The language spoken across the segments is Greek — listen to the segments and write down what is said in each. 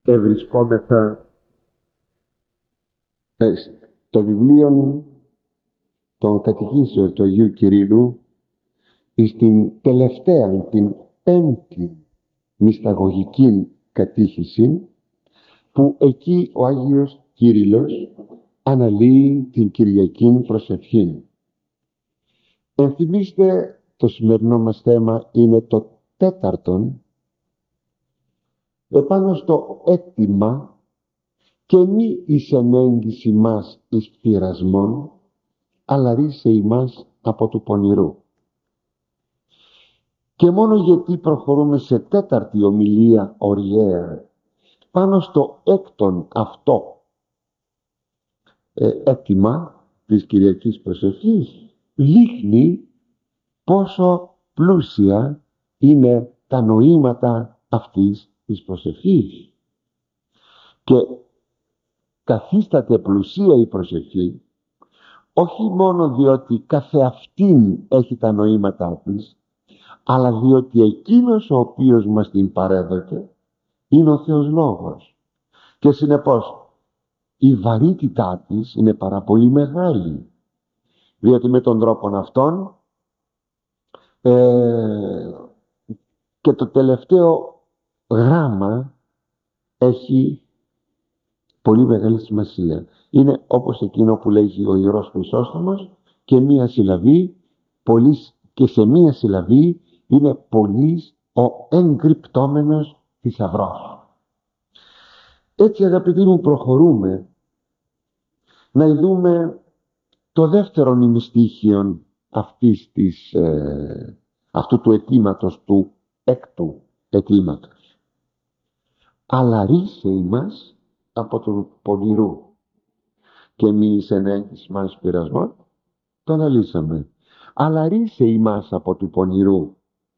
Ευρισκόμεθα στο βιβλίο των κατηχήσεων του Αγίου Κυρίλλου στην τελευταία, την πέμπτη μυσταγωγική κατήχηση, που εκεί ο Άγιος Κύριλλος αναλύει την Κυριακή προσευχή. Ενθυμίστε, το σημερινό μας θέμα είναι το τέταρτον, επάνω στο αίτημα και μη εις ενέγγιση μας εις πειρασμόν, αλλά ρίσε ημάς από του πονηρού. Και μόνο γιατί προχωρούμε σε τέταρτη ομιλία οριέα πάνω στο έκτον αυτό αίτημα της Κυριακής προσευχής, δείχνει πόσο πλούσια είναι τα νοήματα αυτής της προσευχής. Και καθίσταται πλουσία η προσευχή όχι μόνο διότι καθεαυτήν έχει τα νοήματά της, αλλά διότι εκείνος ο οποίος μας την παρέδωκε είναι ο Θεός Λόγος. Και συνεπώς η βαρύτητά της είναι πάρα πολύ μεγάλη, διότι με τον τρόπο αυτόν και το τελευταίο γράμμα έχει πολύ μεγάλη σημασία. Είναι όπως εκείνο που λέγει ο Ιερός Χρυσόστομος, και μία συλλαβή, και σε μία συλλαβή είναι πολύς ο εγκρυπτόμενος θησαυρός. Έτσι, αγαπητοί μου, προχωρούμε να δούμε το δεύτερο ημιστίχιον αυτού του αιτήματος, του έκτου αιτήματος. Αλλά ρίσε ημάς από του πονηρού και μη εις ενέγγιση μας πειρασμόν, το αναλύσαμε. Αλλά ρίσε ημάς από του πονηρού,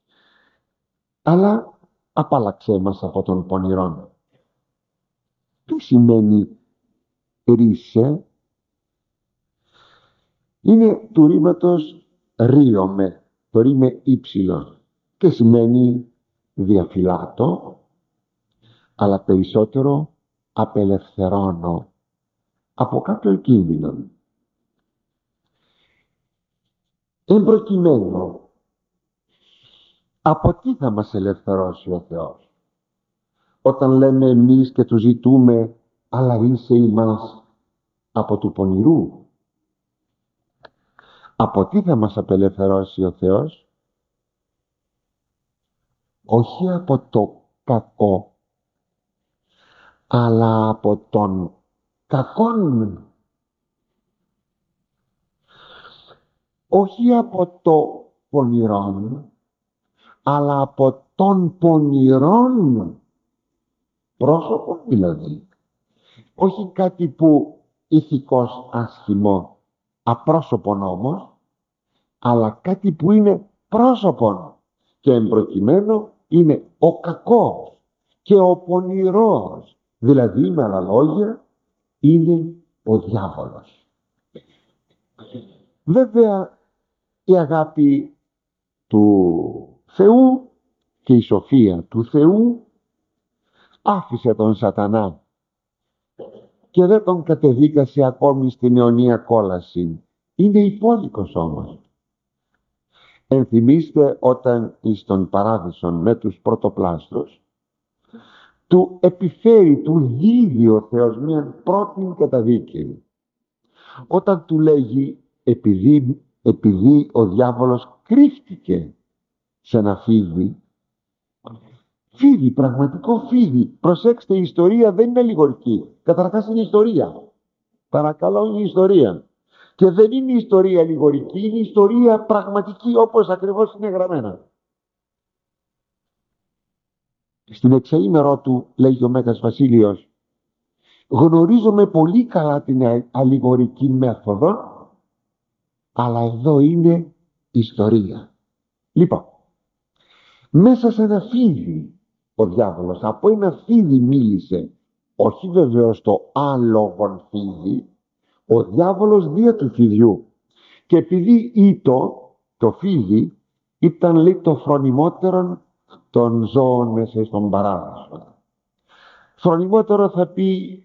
αλλά απάλλαξέ μας από τον πονηρόν. Τι σημαίνει ρίσε? Είναι του ρήματος ρίωμε, το ρήμε ύψιλον, και σημαίνει διαφυλάτω, αλλά περισσότερο απελευθερώνω από κάποιο κίνδυνο. Εν προκειμένου, από τι θα μας ελευθερώσει ο Θεός? Όταν λέμε εμείς και του ζητούμε, αλλά ρίσε ημάς από του πονηρού, από τι θα μας απελευθερώσει ο Θεός? Όχι από το κακό, αλλά από τον κακόν. Όχι από το πονηρόν, αλλά από τον πονηρόν πρόσωπο, δηλαδή. Όχι κάτι που ηθικώς άσχημο, απρόσωπον όμως, αλλά κάτι που είναι πρόσωπον, και εμπροκειμένου είναι ο κακός και ο πονηρός, δηλαδή με άλλα λόγια είναι ο διάβολος. Βέβαια η αγάπη του Θεού και η σοφία του Θεού άφησε τον Σατανά και δεν τον κατεδίκασε ακόμη στην αιωνία κόλαση. Είναι υπόλοιπος όμως. Ενθυμίστε όταν εις τον παράδεισον με τους πρωτοπλάστρους του επιφέρει, του δίδει ο Θεός μια πρώτη καταδίκη, όταν του λέγει επειδή ο διάβολος κρύφτηκε σε ένα φίδι, πραγματικό φίδι. Προσέξτε, η ιστορία δεν είναι αλληγορική. Καταρχάς είναι ιστορία. Παρακαλώ, είναι ιστορία. Και δεν είναι ιστορία αλληγορική, είναι ιστορία πραγματική, όπως ακριβώς είναι γραμμένα. Στην εξαήμερό του, λέγει ο Μέγας Βασίλειος, γνωρίζομαι πολύ καλά την αλληγορική μέθοδο, αλλά εδώ είναι ιστορία. Λοιπόν, μέσα σε ένα φίδι ο διάβολος, από ένα φίδι μίλησε, όχι βεβαίως το άλογον φίδι, ο διάβολος δια του φιδιού. Και επειδή το φίδι ήταν, λέει, το φρονιμότερον των ζώων μέσα στον παράδεισο. Φρονιμότερο θα πει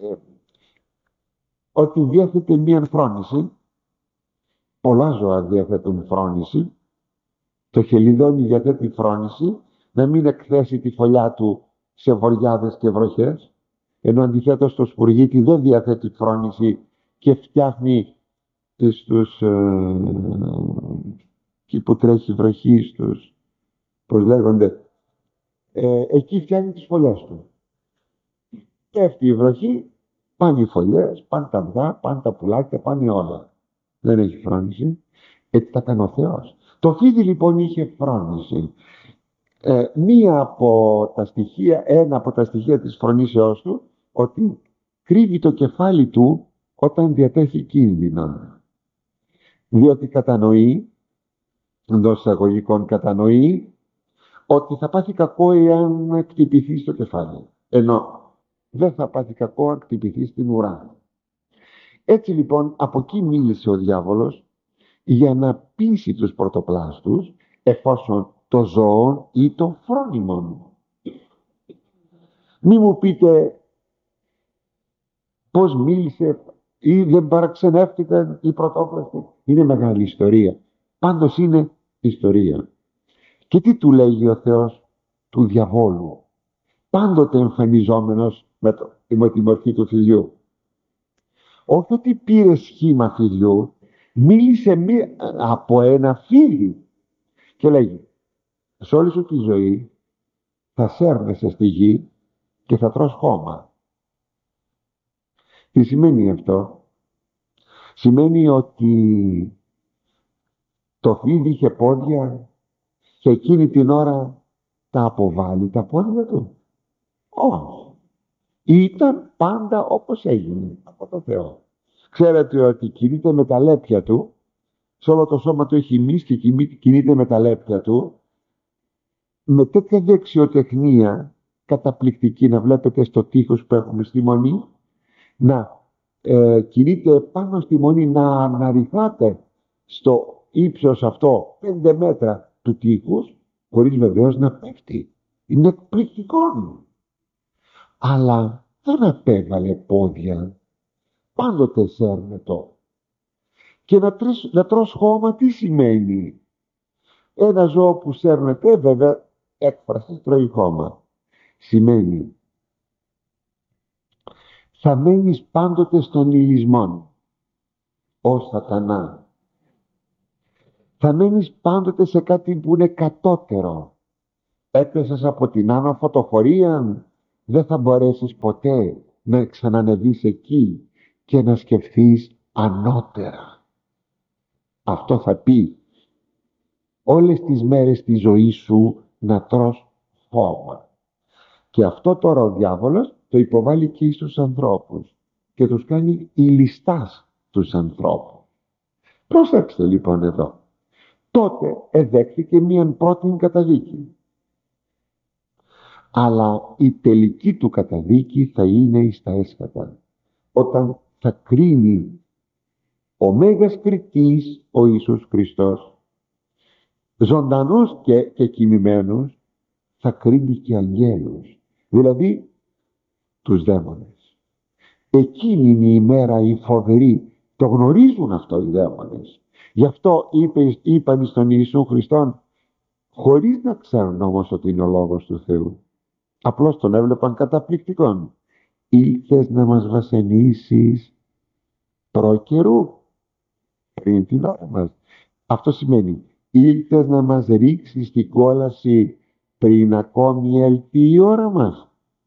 ότι διέθετε μία φρόνηση. Πολλά ζώα διαθέτουν φρόνηση. Το χελιδόνι διαθέτει φρόνηση, να μην εκθέσει τη φωλιά του σε βοριάδες και βροχές, ενώ αντιθέτως το σπουργίτι δεν διαθέτει φρόνηση και φτιάχνει εκεί που τρέχει βροχή, πώς λέγονται, εκεί φτιάχνει τις φωλιές του. Πέφτει η βροχή, πάνε οι φωλιές, πάνε τα αυγά, πάνε τα πουλάκια, πάνε όλα. Δεν έχει φρόνηση. Έτσι τα έκανε ο Θεός. Το φίδι λοιπόν είχε φρόνηση. Ένα από τα στοιχεία της φρονήσεώς του, ότι κρύβει το κεφάλι του όταν διατέχει κίνδυνο. Διότι κατανοεί, εντός εισαγωγικών κατανοεί, ότι θα πάθει κακό εάν χτυπηθεί στο κεφάλι. Ενώ δεν θα πάθει κακό αν χτυπηθεί στην ουρά. Έτσι λοιπόν από εκεί μίλησε ο διάβολος για να πείσει τους πρωτοπλάστους, εφόσον το ζώο ή το φρόνιμον. Μη μου πείτε πώς μίλησε ή δεν παραξενεύτηκαν οι πρωτόπλαστοι. Είναι μεγάλη ιστορία. Πάντως είναι ιστορία. Και τι του λέγει ο Θεός του διαβόλου, πάντοτε εμφανιζόμενος με τη μορφή του φυλιού? Όχι ότι πήρε σχήμα φυλιού, μίλησε από ένα φύλι και λέγει: σε όλη σου τη ζωή θα σέρνεσαι στη γη και θα τρως χώμα. Τι σημαίνει αυτό? Σημαίνει ότι το φίδι είχε πόδια και εκείνη την ώρα τα αποβάλλει τα πόδια του? Όχι. Ήταν πάντα όπως έγινε από το Θεό. Ξέρετε ότι κινείται με τα λέπια του, σε όλο το σώμα του έχει μυς και κινείται με τα λέπια του, με τέτοια δεξιοτεχνία καταπληκτική, να βλέπετε στο τείχος που έχουμε στη Μονή, να κινείται πάνω στη Μονή, να αναρριχάται στο ύψος αυτό 5 μέτρα του τείχους, χωρίς βεβαίως να πέφτει. Είναι εκπληκτικό. Αλλά δεν απέβαλε πόδια, πάντοτε σέρνετο. Και να τρως χώμα τι σημαίνει? Ένα ζώο που σέρνεται, βέβαια έκφραση τρώει χώμα. Σημαίνει θα μένεις πάντοτε στον ηλισμό, ο σατανά. Θα μένεις πάντοτε σε κάτι που είναι κατώτερο. Έπεσες από την άνω φωτοφορία, δεν θα μπορέσεις ποτέ να ξανανεβείς εκεί και να σκεφτείς ανώτερα. Αυτό θα πει όλες τις μέρες της ζωής σου να τρως χώμα. Και αυτό τώρα ο διάβολος το υποβάλλει και στους ανθρώπους και τους κάνει ηλιστάς τους ανθρώπους. Προσέξτε λοιπόν εδώ. Τότε εδέχθηκε μίαν πρώτη καταδίκη. Αλλά η τελική του καταδίκη θα είναι εις τα έσχατα, όταν θα κρίνει ο Μέγας Κριτής, ο Ιησούς Χριστός, ζωντανούς και κοιμημένους, θα κρίνει και αγγέλους, δηλαδή τους δαίμονες. Εκείνη είναι η ημέρα η φοβερή, το γνωρίζουν αυτό οι δαίμονες. Γι' αυτό είπαν στον Ιησού Χριστόν, χωρίς να ξέρουν όμως ότι είναι ο Λόγος του Θεού. Απλώς τον έβλεπαν καταπληκτικόν. Ήλθες να μας βασανίσεις προκαιρού, πριν την ώρα μας. Αυτό σημαίνει ήλθες να μας ρίξεις την κόλαση πριν ακόμη έλθει η ώρα μας.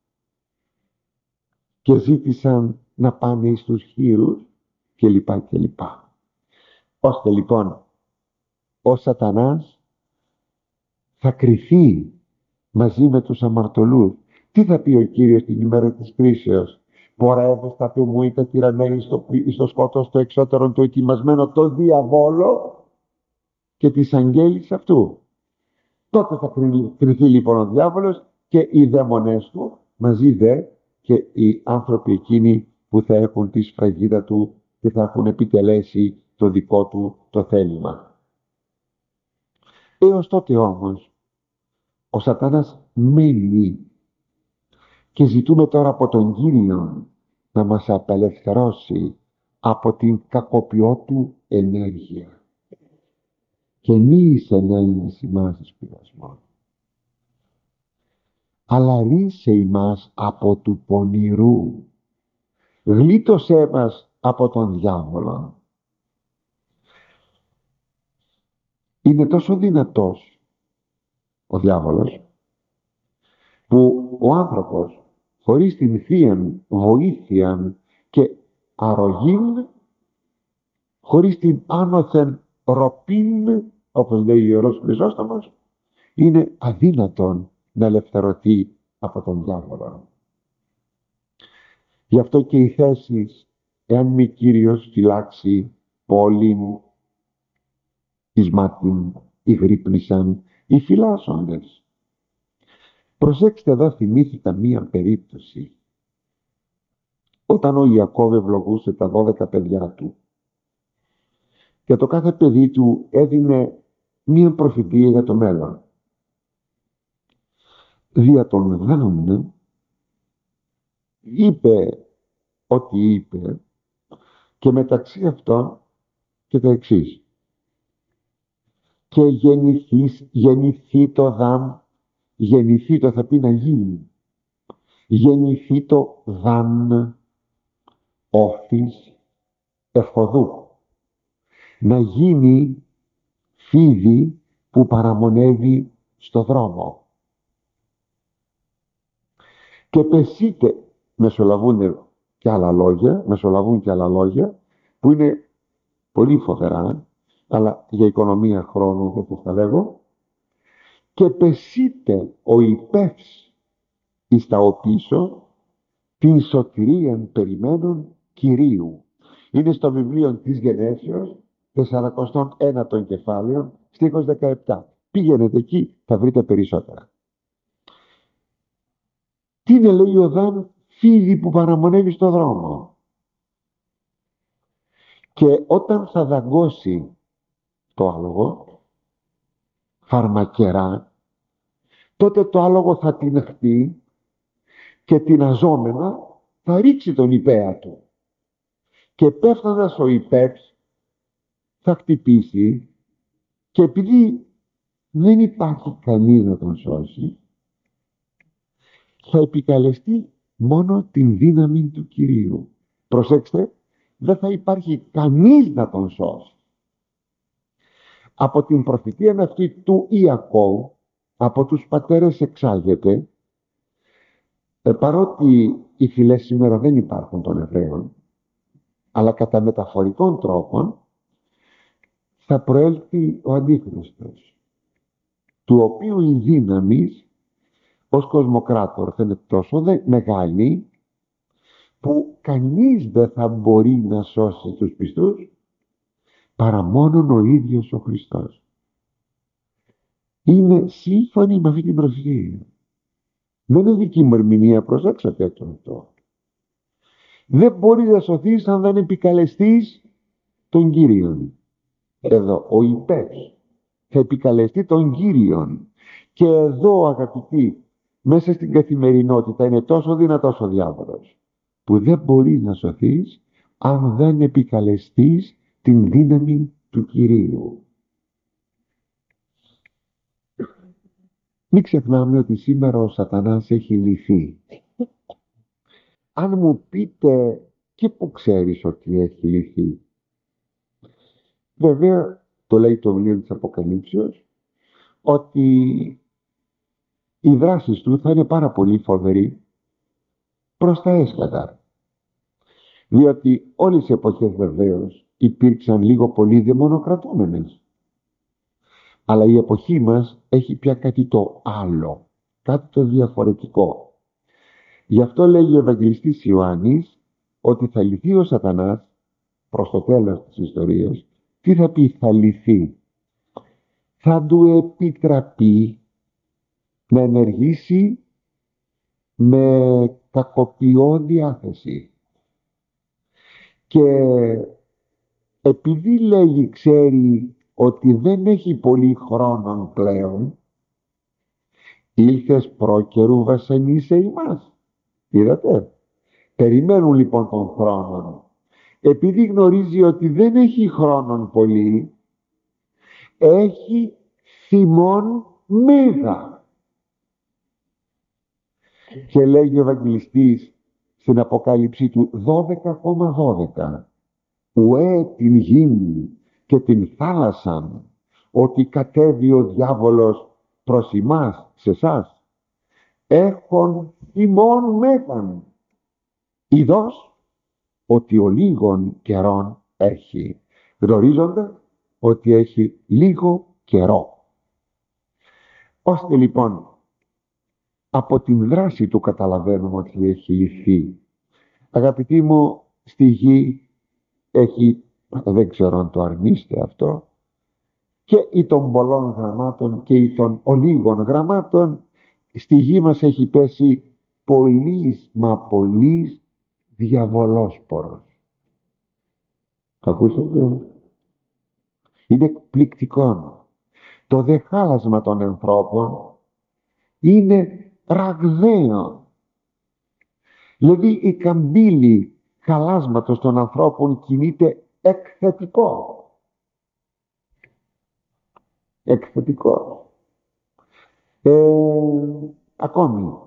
Και ζήτησαν να πάνε εις τους χείρους και λοιπά και λοιπά. Ώστε λοιπόν ο σατανάς θα κρυθεί μαζί με τους αμαρτωλούς. Τι θα πει ο Κύριος την ημέρα της κρίσεως? Πορεύω στα του μου είτε τυραμένοι στο σκότος το εξώτερον το ετοιμασμένο το διαβόλο και τις αγγέλης αυτού. Τότε θα κρυθεί λοιπόν ο διάβολος και οι δαίμονες του, μαζί δε και οι άνθρωποι εκείνοι που θα έχουν τη σφραγίδα του και θα έχουν επιτελέσει το δικό του το θέλημα. Έως τότε όμως ο σατανάς μένει και ζητούμε τώρα από τον Κύριο να μας απελευθερώσει από την κακοποιότου ενέργεια και μη εις ενέργειες ημάς εις πειρασμών, αλλά ρίσε ημάς από του πονηρού, γλίτωσέ μας από τον διάβολο. Είναι τόσο δυνατός ο διάβολος που ο άνθρωπος χωρίς την θεία βοήθεια και αρρωγήν, χωρίς την άνωθεν ροπήν, όπως λέει ο Ιερός Χρυσόστομος, είναι αδύνατον να ελευθερωθεί από τον διάβολο. Γι' αυτό και οι θέσεις, εάν μη Κύριος φυλάξει πόλην, εις μάτιν, υγρύπνησαν οι φυλάσσοντες. Προσέξτε εδώ, θυμήθηκα μία περίπτωση όταν ο Ιακώβ ευλογούσε τα 12 παιδιά του και το κάθε παιδί του έδινε μία προφητεία για το μέλλον. Δια των Δαν είπε ό,τι είπε και μεταξύ αυτών και το εξής: και γεννηθεί το Δαν, γεννηθεί το θα πει να γίνει, γεννηθεί το Δαν όφης εφοδού, να γίνει φίδι που παραμονεύει στο δρόμο. Και πεσείτε, μεσολαβούν και άλλα λόγια που είναι πολύ φοβερά, αλλά για οικονομία χρόνου δεν θα λέγω. Και πεσείτε ο υπεύς εις τα οπίσω την σωτηρίαν περιμένων Κυρίου. Είναι στο βιβλίο της Γενέσεως 41 κεφάλαιο στίχος 17. Πήγαινετε εκεί, θα βρείτε περισσότερα. Τι είναι, λέει ο Δαν, φίδι που παραμονεύει στο δρόμο. Και όταν θα δαγκώσει το άλογο φαρμακερά, τότε το άλογο θα τυναχτεί και τυναζόμενα θα ρίξει τον υπέα του. Και πέφτοντας ο υπεύς θα χτυπήσει, και επειδή δεν υπάρχει κανείς να τον σώσει, θα επικαλεστεί μόνο την δύναμη του Κυρίου. Προσέξτε, δεν θα υπάρχει κανείς να τον σώσει. Από την προφητεία αυτή του Ιακώβ, από τους πατέρες εξάγεται, παρότι οι φυλές σήμερα δεν υπάρχουν των Εβραίων, αλλά κατά μεταφορικών τρόπων θα προέλθει ο Αντίχριστος, του οποίου η δύναμη ως κοσμοκράτορ θα είναι τόσο μεγάλη που κανείς δεν θα μπορεί να σώσει τους πιστούς παρά μόνον ο ίδιος ο Χριστός. Είναι σύμφωνοι με αυτή την προφητεία. Δεν είναι δική μου ερμηνεία, προσέξατε αυτό. Δεν μπορείς να σωθείς αν δεν επικαλεστείς τον Κύριον. Εδώ ο υπεύς θα επικαλεστεί τον Κύριον. Και εδώ, αγαπητοί, μέσα στην καθημερινότητα είναι τόσο δυνατός ο διάβολος που δεν μπορείς να σωθείς αν δεν επικαλεστείς την δύναμη του Κυρίου. Μην ξεχνάμε ότι σήμερα ο Σατανάς έχει λυθεί. Αν μου πείτε, και που ξέρεις ότι έχει λυθεί? Βέβαια, το λέει το βιβλίο της Αποκαλύψεως, ότι οι δράσεις του θα είναι πάρα πολύ φοβεροί προς τα έσχατα. Διότι όλες οι εποχές βεβαίως υπήρξαν λίγο πολύ δαιμονοκρατούμενες. Αλλά η εποχή μας έχει πια κάτι το άλλο, κάτι το διαφορετικό. Γι' αυτό λέγει ο Ευαγγελιστής Ιωάννης ότι θα λυθεί ο Σατανάς προς το τέλος της ιστορίας. Τι θα πει θα λυθεί? Θα του επιτραπεί να ενεργήσει με κακοποιό διάθεση. Και επειδή λέγει, ξέρει ότι δεν έχει πολύ χρόνο πλέον, ήλθες πρόκαιρου βασανίσε ημάς. Είδατε, περιμένουν λοιπόν τον χρόνο. Επειδή γνωρίζει ότι δεν έχει χρόνον πολύ, έχει θυμόν μέγα. Και λέγει ο Ευαγγελιστής στην Αποκάλυψή του 12,12, ουέ την γη και την θάλασσαν, ότι κατέβει ο διάβολος προς εμάς, σε εσάς, έχον θυμόν μέγαν, ειδός ότι ο λίγων καιρών έχει, γνωρίζοντας ότι έχει λίγο καιρό. Ώστε λοιπόν από την δράση του καταλαβαίνουμε ότι έχει λυθεί. Αγαπητοί μου, στη γη έχει, δεν ξέρω αν το αρνείστε αυτό, και ή των πολλών γραμμάτων και ή των ολίγων γραμμάτων, στη γη μας έχει πέσει πολύς μα πολύς διαβολόσπορος. Το ακούσατε? Είναι εκπληκτικό. Το δε χάλασμα των ανθρώπων είναι ραγδαίο. Δηλαδή η καμπύλη χαλάσματος των ανθρώπων κινείται εκθετικό. Εκθετικό. Ακόμη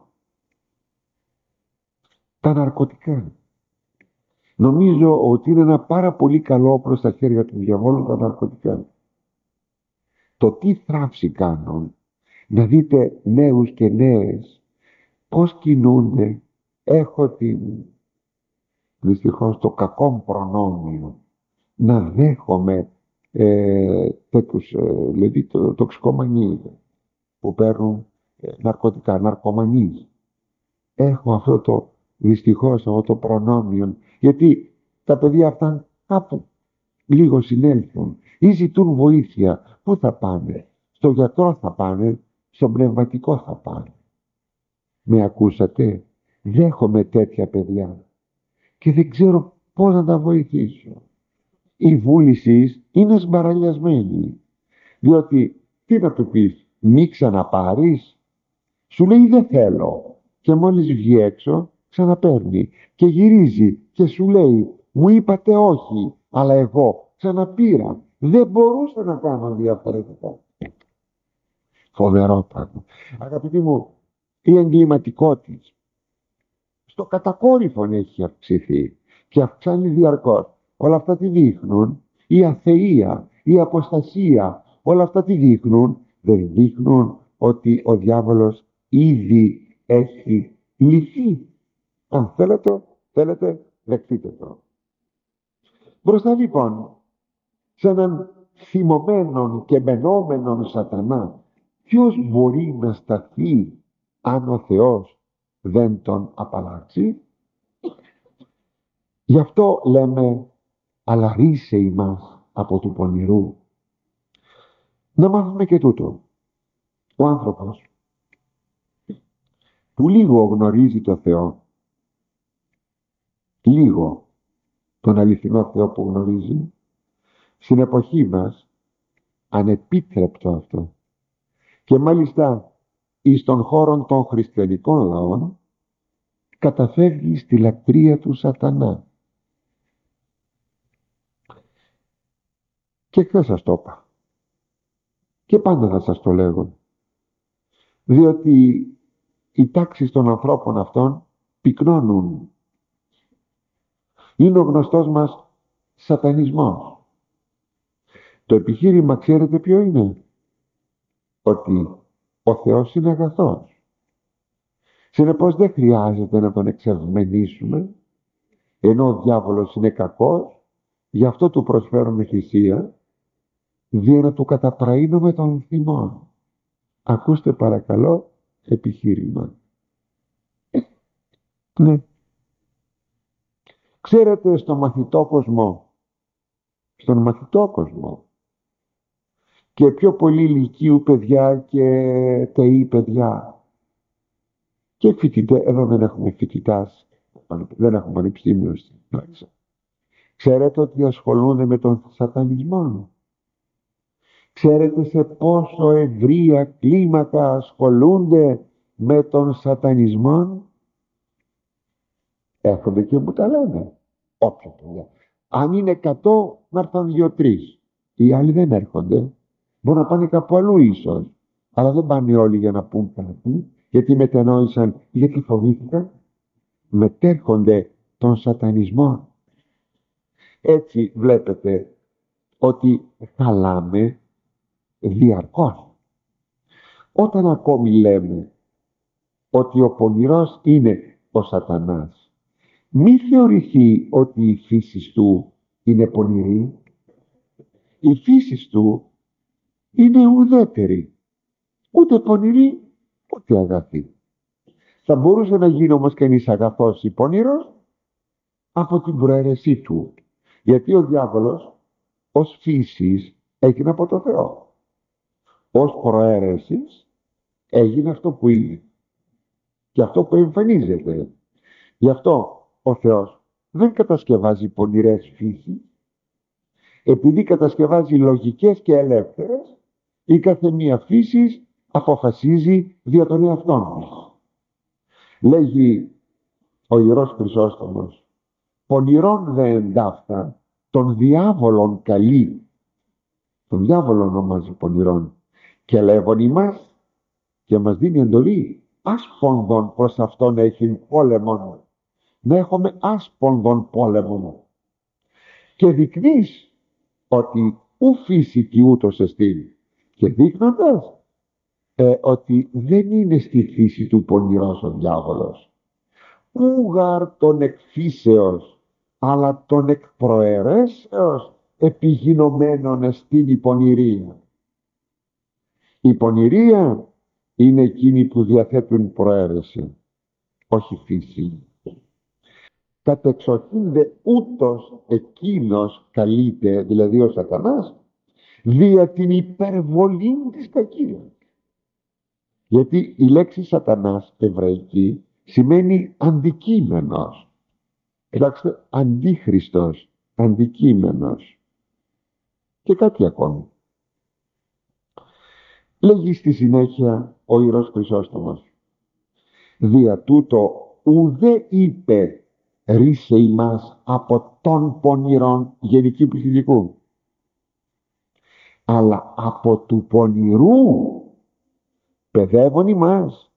τα ναρκωτικά. Νομίζω ότι είναι ένα πάρα πολύ καλό προς τα χέρια του διαβόλου τα ναρκωτικά. Το τι θράψη κάνουν, να δείτε νέους και νέες πώς κινούνται. Έχω δυστυχώς το κακό προνόμιο να δέχομαι τέτοιους δηλαδή τοξικομανείς που παίρνουν ναρκωτικά, ναρκωμανείς. Έχω αυτό το δυστυχώς αυτό το προνόμιο, γιατί τα παιδιά αυτά κάπου λίγο συνέλθουν ή ζητούν βοήθεια. Πού θα πάνε? Στο γιατρό θα πάνε, στον πνευματικό θα πάνε. Με ακούσατε? Δέχομαι τέτοια παιδιά και δεν ξέρω πώς να τα βοηθήσω. Η βούληση είναι σμπαραλιασμένη, διότι τι να του πεις, μη ξαναπάρεις? Σου λέει δεν θέλω, και μόλις βγει έξω ξαναπαίρνει και γυρίζει και σου λέει μου είπατε όχι, αλλά εγώ ξαναπήρα, δεν μπορούσα να κάνω διαφορετικά. Φοβερό πράγμα. Αγαπητοί μου, η εγκληματικότητα στο κατακόρυφον έχει αυξηθεί και αυξάνει διαρκώς. Όλα αυτά τι δείχνουν? Η αθεία, η αποστασία, όλα αυτά τι δείχνουν? Δεν δείχνουν ότι ο διάβολος ήδη έχει λυθεί? Αν θέλετε δεχτείτε το. Μπροστά λοιπόν σε έναν θυμωμένον και μενόμενον σατανά, ποιος μπορεί να σταθεί αν ο Θεός δεν τον απαλλάξει? Γι' αυτό λέμε αλαρίσε ημάς από του πονηρού. Να μάθουμε και τούτο. Ο άνθρωπος που λίγο γνωρίζει το Θεό, λίγο τον αληθινό Θεό που γνωρίζει, στην εποχή μας, ανεπίτρεπτο αυτό, και μάλιστα εις των χώρων των χριστιανικών λαών, καταφεύγει στη λατρεία του σατανά. Και χθες σας το είπα και πάντα θα σας το λέγω, διότι οι τάξεις των ανθρώπων αυτών πυκνώνουν. Είναι ο γνωστός μας σατανισμός. Το επιχείρημα ξέρετε ποιο είναι? Ότι ο Θεός είναι αγαθός. Συνεπώς δεν χρειάζεται να τον εξευμενήσουμε, ενώ ο διάβολος είναι κακός, γι' αυτό του προσφέρουμε θυσία, για να του καταπραίνουμε των θυμών. Ακούστε παρακαλώ επιχείρημα. Ναι. Ξέρετε στον μαθητό κόσμο και πιο πολύ ηλικίου παιδιά και τεΐ παιδιά και φοιτητές, εδώ δεν έχουμε φοιτητάς, δεν έχουμε πανεπιστήμιο στην Λάρισα. Ξέρετε ότι ασχολούνται με τον σατανισμό? Ξέρετε σε πόσο ευρεία κλίμακα ασχολούνται με τον σατανισμό? Έρχονται και μου τα λένε. Όποια παιδιά. Αν είναι 100, να έρθουν 2-3. Οι άλλοι δεν έρχονται. Μπορούν να πάνε κάπου αλλού ίσως. Αλλά δεν πάνε όλοι για να πούν κάτι. Γιατί μετενόησαν, γιατί φοβήθηκαν. Μετέρχονται τον σατανισμό. Έτσι βλέπετε ότι χαλάμε διαρκώς. Όταν ακόμη λέμε ότι ο πονηρός είναι ο σατανάς, μη θεωρηθεί ότι η φύση του είναι πονηρή. Η φύση του είναι ουδέτερη, ούτε πονηρή ούτε αγαθή. Θα μπορούσε να γίνει όμως κανείς αγαθός ή πονηρός από την προαίρεσή του, γιατί ο διάβολος ως φύσης έγινε από το Θεό, ως προαίρεσης έγινε αυτό που είναι και αυτό που εμφανίζεται. Γι' αυτό ο Θεός δεν κατασκευάζει πονηρές φύσεις, επειδή κατασκευάζει λογικές και ελεύθερες, η κάθε μία φύσης αποφασίζει δια των εαυτών της. Λέγει ο Ιερός Χρυσόστομος, πονηρών δε εντάφτα, τον διάβολον καλεί. Τον διάβολο ονομάζει πονηρών και λέγον ημάς και μας δίνει εντολή άσπονδον προς αυτόν έχει πόλεμον, να έχουμε άσπονδον πόλεμον και δεικνύεις ότι ου φύσικη ούτως εστίν, και δείχνοντας ότι δεν είναι στη φύση του πονηρός ο διάβολος, ούγαρ τον εκφύσεως αλλά τον εκπροαιρέσεως επιγινωμένων εστίν η πονηρία. Η πονηρία είναι εκείνοι που διαθέτουν προαίρεση, όχι φύση. Κατεξοχήν δε ούτως εκείνος καλείται, δηλαδή ο σατανάς, δια την υπερβολή της κακίας. Γιατί η λέξη σατανάς εβραϊκή σημαίνει αντικείμενος. Κοιτάξτε, αντίχριστος, αντικείμενος. Και κάτι ακόμη. Λέγει στη συνέχεια ο Ιερός Χρυσόστομος, δια τούτο ουδέ είπε ρίσε ημάς από των πονηρών γενική πληθυντικού, αλλά από του πονηρού παιδεύουν ημάς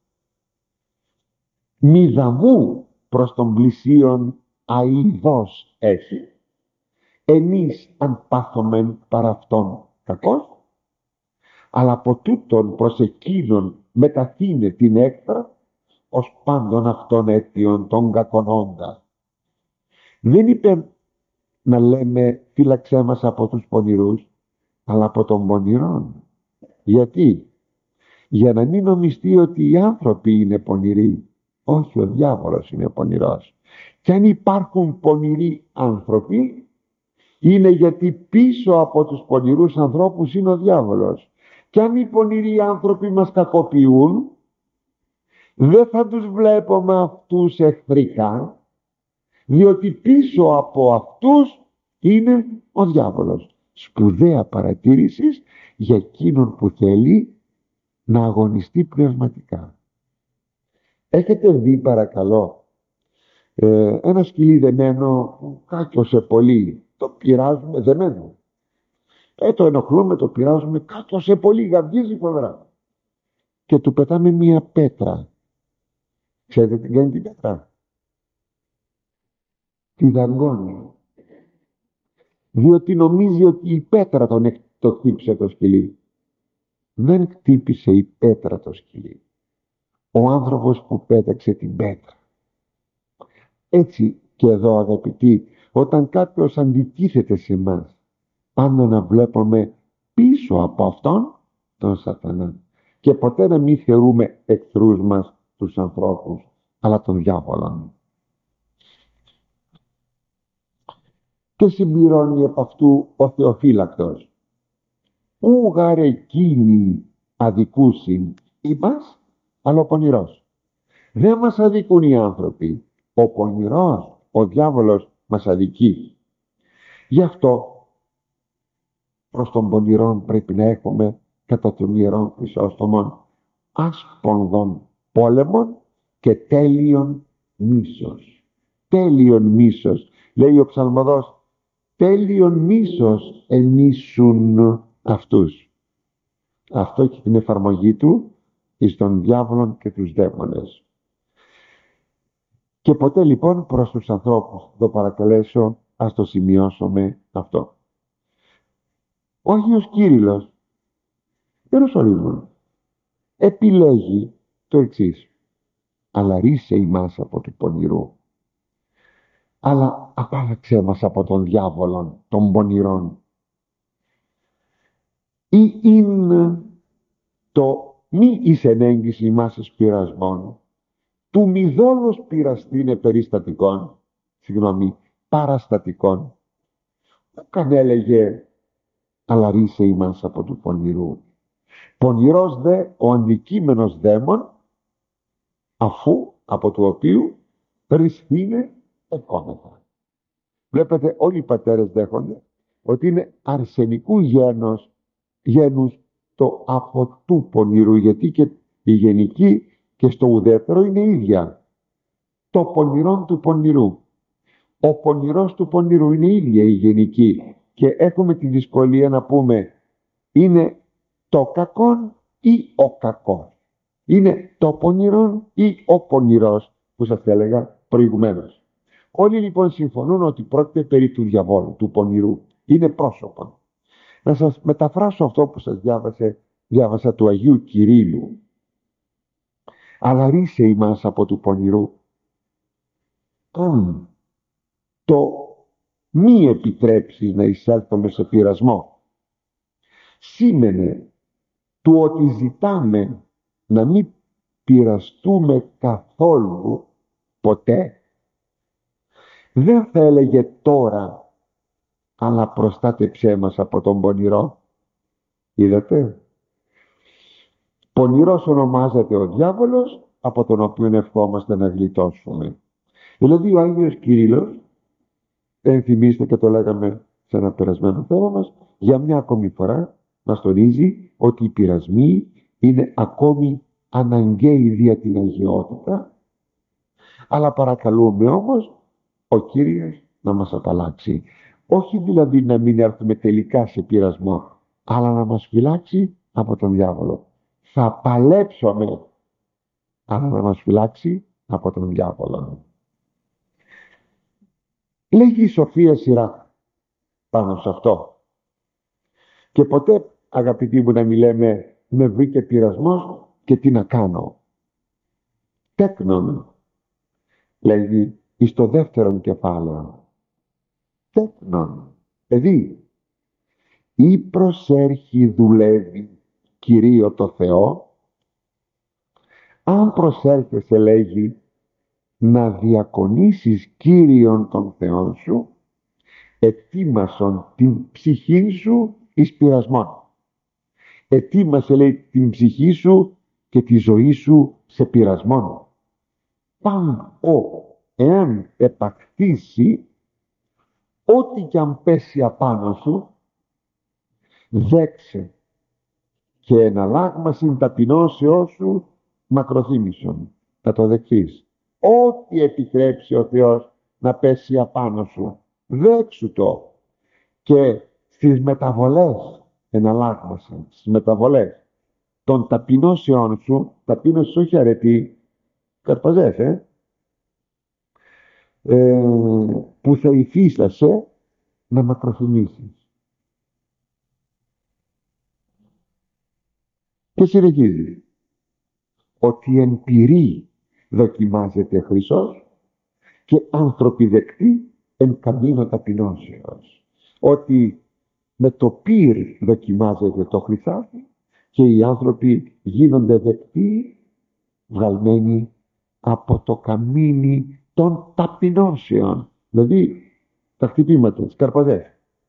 μηδαμού προς τον πλησίον αηδός έχει, εμείς αν πάθομεν παρά αυτόν κακός, αλλά από τούτον προς εκείνον μεταθύνε την έκτρα ως πάντων αυτών αίτιον των κακονόντα. Δεν είπε να λέμε φύλαξέ μας από τους πονηρούς, αλλά από των πονηρών. Γιατί? Για να μην νομιστεί ότι οι άνθρωποι είναι πονηροί. Όχι, ο διάβολος είναι πονηρός. Και αν υπάρχουν πονηροί άνθρωποι, είναι γιατί πίσω από τους πονηρούς ανθρώπους είναι ο διάβολος. Και αν οι πονηροί άνθρωποι μας κακοποιούν, δεν θα τους βλέπουμε αυτούς εχθρικά, διότι πίσω από αυτούς είναι ο διάβολος. Σπουδαία παρατήρηση για εκείνον που θέλει να αγωνιστεί πνευματικά. Έχετε δει παρακαλώ ένα σκυλί δεμένο που κάκιωσε πολύ, το πειράζουμε δεμένο, το ενοχλούμε, το πειράζουμε, κάκιωσε πολύ, γαβγίζει φοβερά και του πετάμε μία πέτρα. Ξέρετε τι κάνει την πέτρα? Τη δαγκώνει, διότι νομίζει ότι η πέτρα το χτύπησε το σκυλί. Δεν χτύπησε η πέτρα το σκυλί, ο άνθρωπος που πέταξε την πέτρα. Έτσι και εδώ αγαπητοί, όταν κάποιος αντιτίθεται σε εμάς, πάντα να βλέπουμε πίσω από αυτόν τον σατανά και ποτέ να μην θεωρούμε εχθρούς μας τους ανθρώπους, αλλά τον διάβολο. Και συμπληρώνει από αυτού ο Θεοφύλακτος, ούγαρ εκείνοι αδικούσιν ημάς, αλλά ο πονηρός. Δεν μας αδικούν οι άνθρωποι, ο πονηρός, ο διάβολος μας αδικεί. Γι' αυτό προς τον πονηρόν πρέπει να έχουμε κατά τον Ιερόν Χρυσόστομον άσπονδον πόλεμον και τέλειον μίσος. τέλειον μίσος. Λέει ο ψαλμοδός, τέλειον μίσος ενίσουν αυτούς. Αυτό έχει την εφαρμογή του εις των διάβολων και τους δαίμονες. Και ποτέ λοιπόν προς τους ανθρώπους, το παρακαλέσω, ας το σημειώσουμε αυτό. Ο Άγιος Κύριλλος Ιεροσολύμων επιλέγει το εξής: αλλά ρίσε ημάς από του πονηρού, αλλά απάλλαξέ μας από τον διάβολον των πονηρών. Ή είναι το μη εις ενέγγιση ημάς εις πειρασμών, του μηδόλος πειραστήνε περιστατικών, παραστατικών. Που καν έλεγε, αλλά ρίσε ημάς από του πονηρού. Πονηρός δε ο αντικείμενος δαίμον, αφού από του οποίου περισθήνε εκόμεθα. Βλέπετε, όλοι οι πατέρες δέχονται ότι είναι αρσενικού γένους το από του πονηρού, γιατί και η γενική και στο ουδέτερο είναι ίδια. Το πονηρόν του πονηρού, ο πονηρός του πονηρού είναι ίδια η γενική, και έχουμε τη δυσκολία να πούμε είναι το κακόν ή ο κακός, είναι το πονηρόν ή ο πονηρός που σας έλεγα προηγουμένως. Όλοι λοιπόν συμφωνούν ότι πρόκειται περί του διαβόλου, του πονηρού, είναι πρόσωπο. Να σας μεταφράσω αυτό που σας διάβασα του Αγίου Κυρίλλου. Αλλά ρίσε ημάς από του πονηρού. Αν το μη επιτρέψει να εισέλθουμε σε πειρασμό, σήμαινε του ότι ζητάμε να μην πειραστούμε καθόλου ποτέ. Δεν θα έλεγε τώρα, αλλά προστάτεψέ μας από τον πονηρό. Είδατε, πονηρός ονομάζεται ο διάβολος, από τον οποίο ευχόμαστε να γλιτώσουμε. Δηλαδή ο Άγιος Κύριλλος, ενθυμίστε και το λέγαμε σε ένα περασμένο θέμα μας, για μια ακόμη φορά μας τονίζει ότι οι πειρασμοί είναι ακόμη αναγκαίοι δια την αγιότητα, αλλά παρακαλούμε όμως ο Κύριος να μας απαλλάξει. Όχι δηλαδή να μην έρθουμε τελικά σε πειρασμό, αλλά να μας φυλάξει από τον διάβολο. Θα παλέψουμε, αλλά να μας φυλάξει από τον διάβολο. Λέγει η Σοφία Σειρά πάνω σε αυτό. Και ποτέ, αγαπητοί μου, να μην λέμε με βρήκε πειρασμός και τι να κάνω. Τέκνον, λέγει εις το δεύτερον κεφάλαιο. Τέκνον, παιδί, ή προσέρχει δουλεύει Κυρίω το Θεό. Αν προσέρχεσαι, λέγει, να διακονήσεις Κύριον τον Θεόν σου, ετοίμασον την ψυχή σου εις πειρασμόν. Ετοίμασε, λέει, την ψυχή σου και τη ζωή σου σε πειρασμόν. Παν εάν επακτήσει, ό,τι κι αν πέσει απάνω σου, δέξε και εναλλάγμασιν ταπεινώσεώς σου μακροθύμησον. Να το δεχθείς. Ό,τι επιτρέψει ο Θεός να πέσει απάνω σου, δέξου το. Και στις μεταβολές εναλλάγμασαν, στις μεταβολές των ταπεινώσεών σου, ταπείνωση όχι αρετή, καρπαζές, που θα υφίστασε να μακροθυμήσεις. Και συνεχίζει ότι εν πυρή δοκιμάζεται χρυσός και άνθρωποι δεκτοί εν καμίνο ταπεινώσεως. Ότι με το πυρ δοκιμάζεται το χρυσάφι και οι άνθρωποι γίνονται δεκτοί, βγαλμένοι από το καμίνι των ταπεινώσεων, δηλαδή τα χτυπήματα, τις καρπαζές.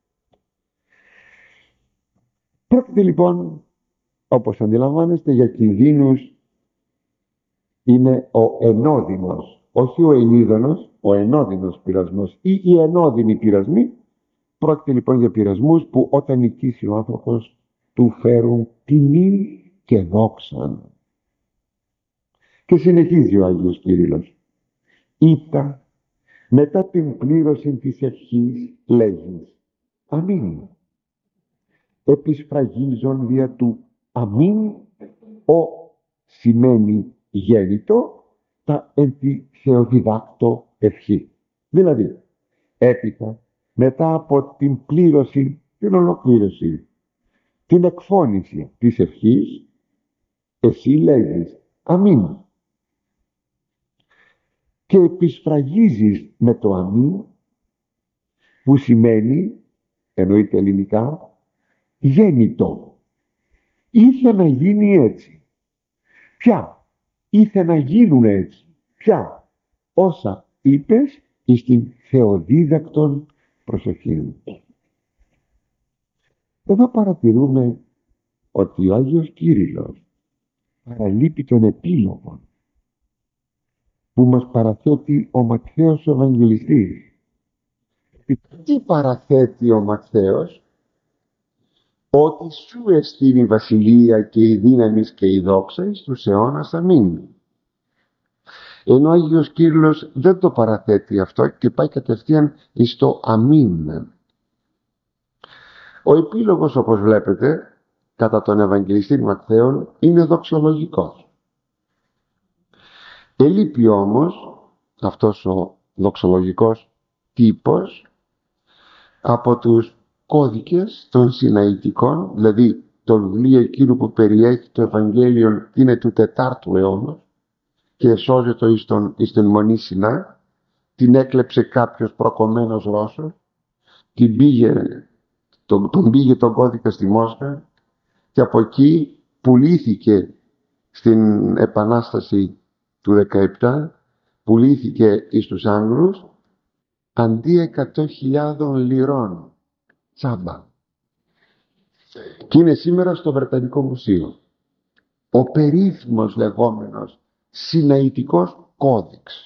Πρόκειται λοιπόν, όπως αντιλαμβάνεστε, για κινδύνους. Είναι ο ενόδυνος, όχι ο ενίδωνος, ο ενόδυνος πειρασμός ή οι ενόδυνοι πειρασμοί. Πρόκειται λοιπόν για πειρασμούς που όταν νικήσει ο άνθρωπος του φέρουν τιμή και δόξαν. Και συνεχίζει ο Άγιος Κύριλλος. Ήτα Μετά την πλήρωση της ευχής λέγεις αμήν. Επισφραγίζον δια του αμήν ο σημαίνει γέννητο τα εν τη θεοδιδάκτο ευχή. Δηλαδή, έπειτα, μετά από την πλήρωση, την ολοκλήρωση, την εκφώνηση της ευχής, εσύ λέγεις αμήν. Και επισφραγίζεις με το αμήν, που σημαίνει, εννοείται ελληνικά, γέννητο. Ήθε να γίνει έτσι. Ποια? Ήθε να γίνουν έτσι. Ποια? Όσα είπες εις την θεοδίδακτον προσοχή. Εδώ παρατηρούμε ότι ο Άγιος Κύριλλος παραλείπει τον επίλογο που μας παραθέτει ο Ματθαίος ο Ευαγγελιστής. Τι παραθέτει ο Ματθαίος? Ότι σου εστίν η βασιλεία και η δύναμη και η δόξα εις τους αιώνας αμήν. Ενώ ο Άγιος Κύριλλος δεν το παραθέτει αυτό και πάει κατευθείαν εις το αμήν. Ο επίλογος, όπως βλέπετε, κατά τον Ευαγγελιστή Ματθαίον, είναι δοξολογικός. Ελείπει όμως αυτός ο δοξολογικός τύπος από τους κώδικες των Συναητικών, δηλαδή το βιβλίο εκείνου που περιέχει το Ευαγγέλιο είναι του 4ου αιώνα και σώζεται εις την Μονή Σινά, την έκλεψε κάποιος προκομμένος Ρώσος, τον πήγε τον κώδικα στη Μόσχα και από εκεί πουλήθηκε στην Επανάσταση του 17, πουλήθηκε εις τους Άγγλους αντί 100.000 λιρών τσάμπα, και είναι σήμερα στο Βρετανικό Μουσείο ο περίφημος λεγόμενος Συναητικός Κώδικς.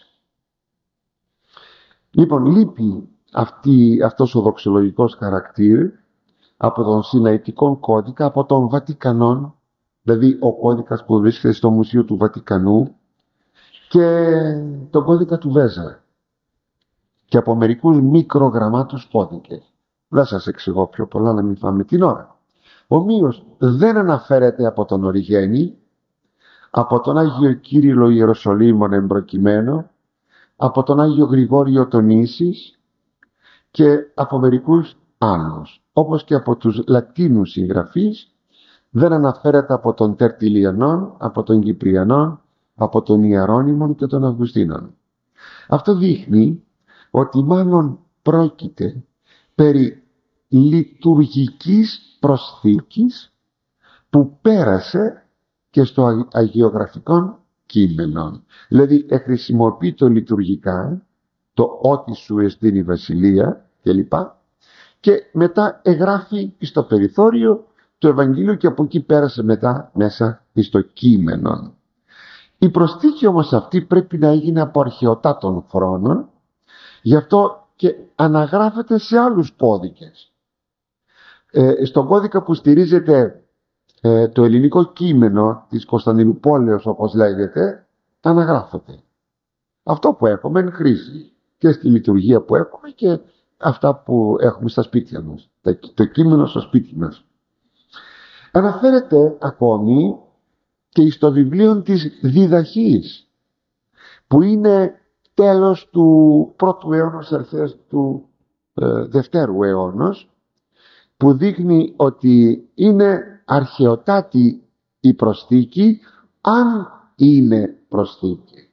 Λοιπόν, λείπει αυτός ο δοξολογικός χαρακτήρ από τον Συναητικό Κώδικα, από τον Βατικανόν, δηλαδή ο κώδικας που βρίσκεται στο Μουσείο του Βατικανού, και τον κώδικα του Βέζα, και από μερικούς μικρογραμμάτους κώδικες. Δεν σας εξηγώ πιο πολλά, να μην φάμε την ώρα. Ομοίως δεν αναφέρεται από τον Οριγένη, από τον Άγιο Κύριλλο Ιεροσολύμων εμπροκειμένο, από τον Άγιο Γρηγόριο τον Ίσης και από μερικούς άλλους, όπως και από τους Λατίνους συγγραφείς. Δεν αναφέρεται από τον Τερτιλιανόν, από τον Κυπριανόν, από τον Ιερώνυμον και τον Αυγουστίνον. Αυτό δείχνει ότι μάλλον πρόκειται περί λειτουργικής προσθήκης που πέρασε και στο αγιογραφικό κείμενο. Δηλαδή χρησιμοποιεί το λειτουργικά, το ότι σου εστίν η βασιλεία κλπ. Και μετά εγγράφει στο περιθώριο το Ευαγγέλιο και από εκεί πέρασε μετά μέσα στο κείμενο. Η προσθήκη όμως αυτή πρέπει να έγινε από αρχαιοτά των χρόνων, γι' αυτό και αναγράφεται σε άλλους κώδικες. Στον κώδικα που στηρίζεται το ελληνικό κείμενο της Κωνσταντινουπόλεως, όπως λέγεται, αναγράφεται. Αυτό που έχουμε είναι χρήση και στη λειτουργία που έχουμε και αυτά που έχουμε στα σπίτια μας, το κείμενο στο σπίτι μας. Αναφέρεται ακόμη και στο βιβλίο της Διδαχής, που είναι τέλος του πρώτου αιώνα, αρχές του δευτέρου αιώνος, που δείχνει ότι είναι αρχαιοτάτη η προσθήκη, αν είναι προσθήκη.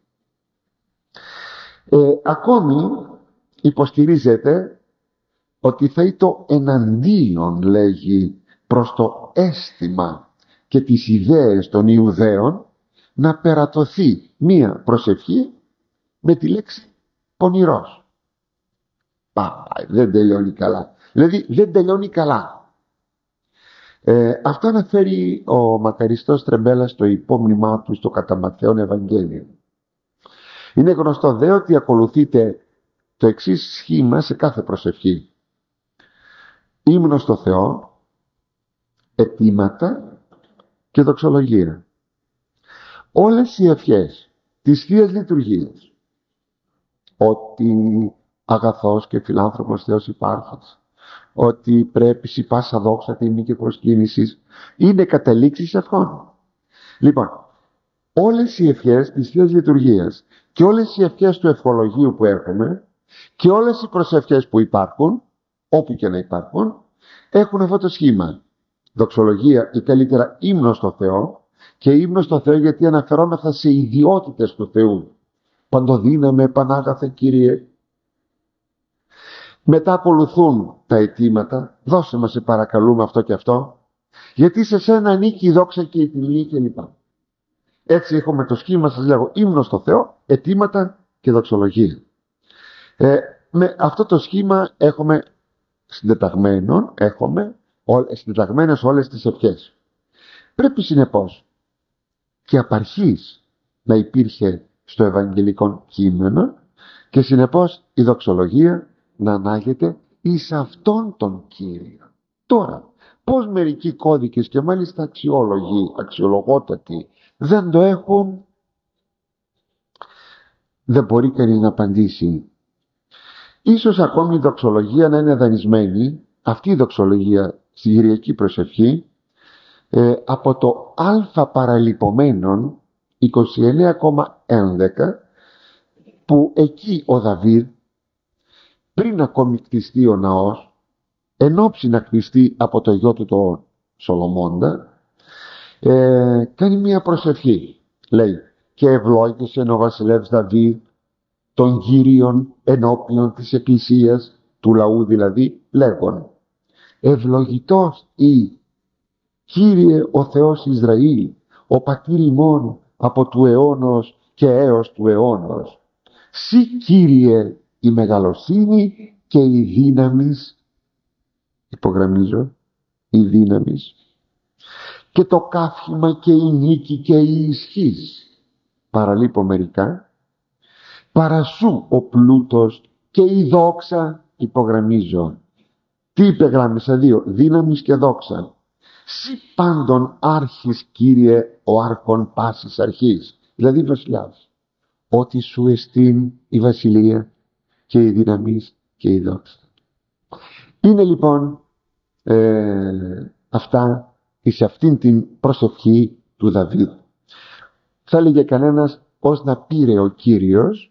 Ακόμη υποστηρίζεται ότι θα είναι το εναντίον, λέγει, προς το αίσθημα και τις ιδέες των Ιουδαίων να περατωθεί μία προσευχή με τη λέξη πονηρός. Δεν τελειώνει καλά. Δηλαδή δεν τελειώνει καλά. Αυτό αναφέρει ο μακαριστός Τρεμπέλας στο υπόμνημά του στο κατά Ματθαίον Ευαγγέλιο. Είναι γνωστό δε ότι ακολουθείται το εξής σχήμα σε κάθε προσευχή: ύμνος στο Θεό, αιτήματα και δοξολογία. Όλες οι ευχές της Θείας Λειτουργίας, ότι αγαθός και φιλάνθρωπος Θεός υπάρχεις, ότι πρέπει σοι πάσα δόξα τιμή και προσκύνησης, είναι κατελήξεις ευχών. Λοιπόν, όλες οι ευχές της Θείας Λειτουργίας και όλες οι ευχές του ευχολογίου που έχουμε και όλες οι προσευχές που υπάρχουν, όπου και να υπάρχουν, έχουν αυτό το σχήμα. Δοξολογία ή καλύτερα ύμνος στο Θεό, και ύμνος στο Θεό γιατί αναφερόμεθα σε ιδιότητες του Θεού. Παντοδύναμε, Πανάγαθε Κύριε. Μετά ακολουθούν τα αιτήματα, δώσε μας σε παρακαλούμε αυτό και αυτό, γιατί σε σένα ανήκει η δόξα και η τιμή κλπ. Έτσι έχουμε το σχήμα, σας λέγω, ύμνος στο Θεό, αιτήματα και δοξολογία. Με αυτό το σχήμα έχουμε συντεταγμένες όλες τις ευχές. Πρέπει συνεπώς και απαρχής να υπήρχε στο ευαγγελικό κείμενο και συνεπώς η δοξολογία να ανάγεται εις αυτόν τον Κύριο. Τώρα, πώς μερικοί κώδικες και μάλιστα αξιόλογοι, αξιολογότατοι δεν το έχουν, δεν μπορεί κανείς να απαντήσει. Ίσως ακόμη η δοξολογία να είναι δανεισμένη, αυτή η δοξολογία στη Κυριακή προσευχή, από το α παραλειπομένον 29,11, που εκεί ο Δαβίδ, πριν ακόμη κτιστεί ο ναός, εν όψει να κτιστεί από το γιο του το Σολομώντα, κάνει μία προσευχή. Λέει, και ευλόγησε ο βασιλεύς Δαβίδ των Κύριων ενώπιον της Εκκλησίας, του λαού δηλαδή, λέγον, ευλογητός ή Κύριε ο Θεός Ισραήλ, ο πατήρ ημών από του αιώνος και έως του αιώνος. Συ Κύριε η μεγαλοσύνη και η δύναμις, υπογραμμίζω, η δύναμις, και το καύχημα και η νίκη και η ισχύς. Παραλείπω μερικά. Παρασού ο πλούτος και η δόξα, υπογραμμίζω. Τι υπεγράμμισα? Δύο, δύναμις και δόξα. Συ πάντων άρχης Κύριε ο άρχον πάσης αρχής, δηλαδή βασιλιάς, ότι σου εστίν η βασιλεία και η δύναμις και η δόξα. Είναι λοιπόν αυτά σε αυτήν την προσευχή του Δαβίδ. Θα έλεγε κανένας ως να πήρε ο Κύριος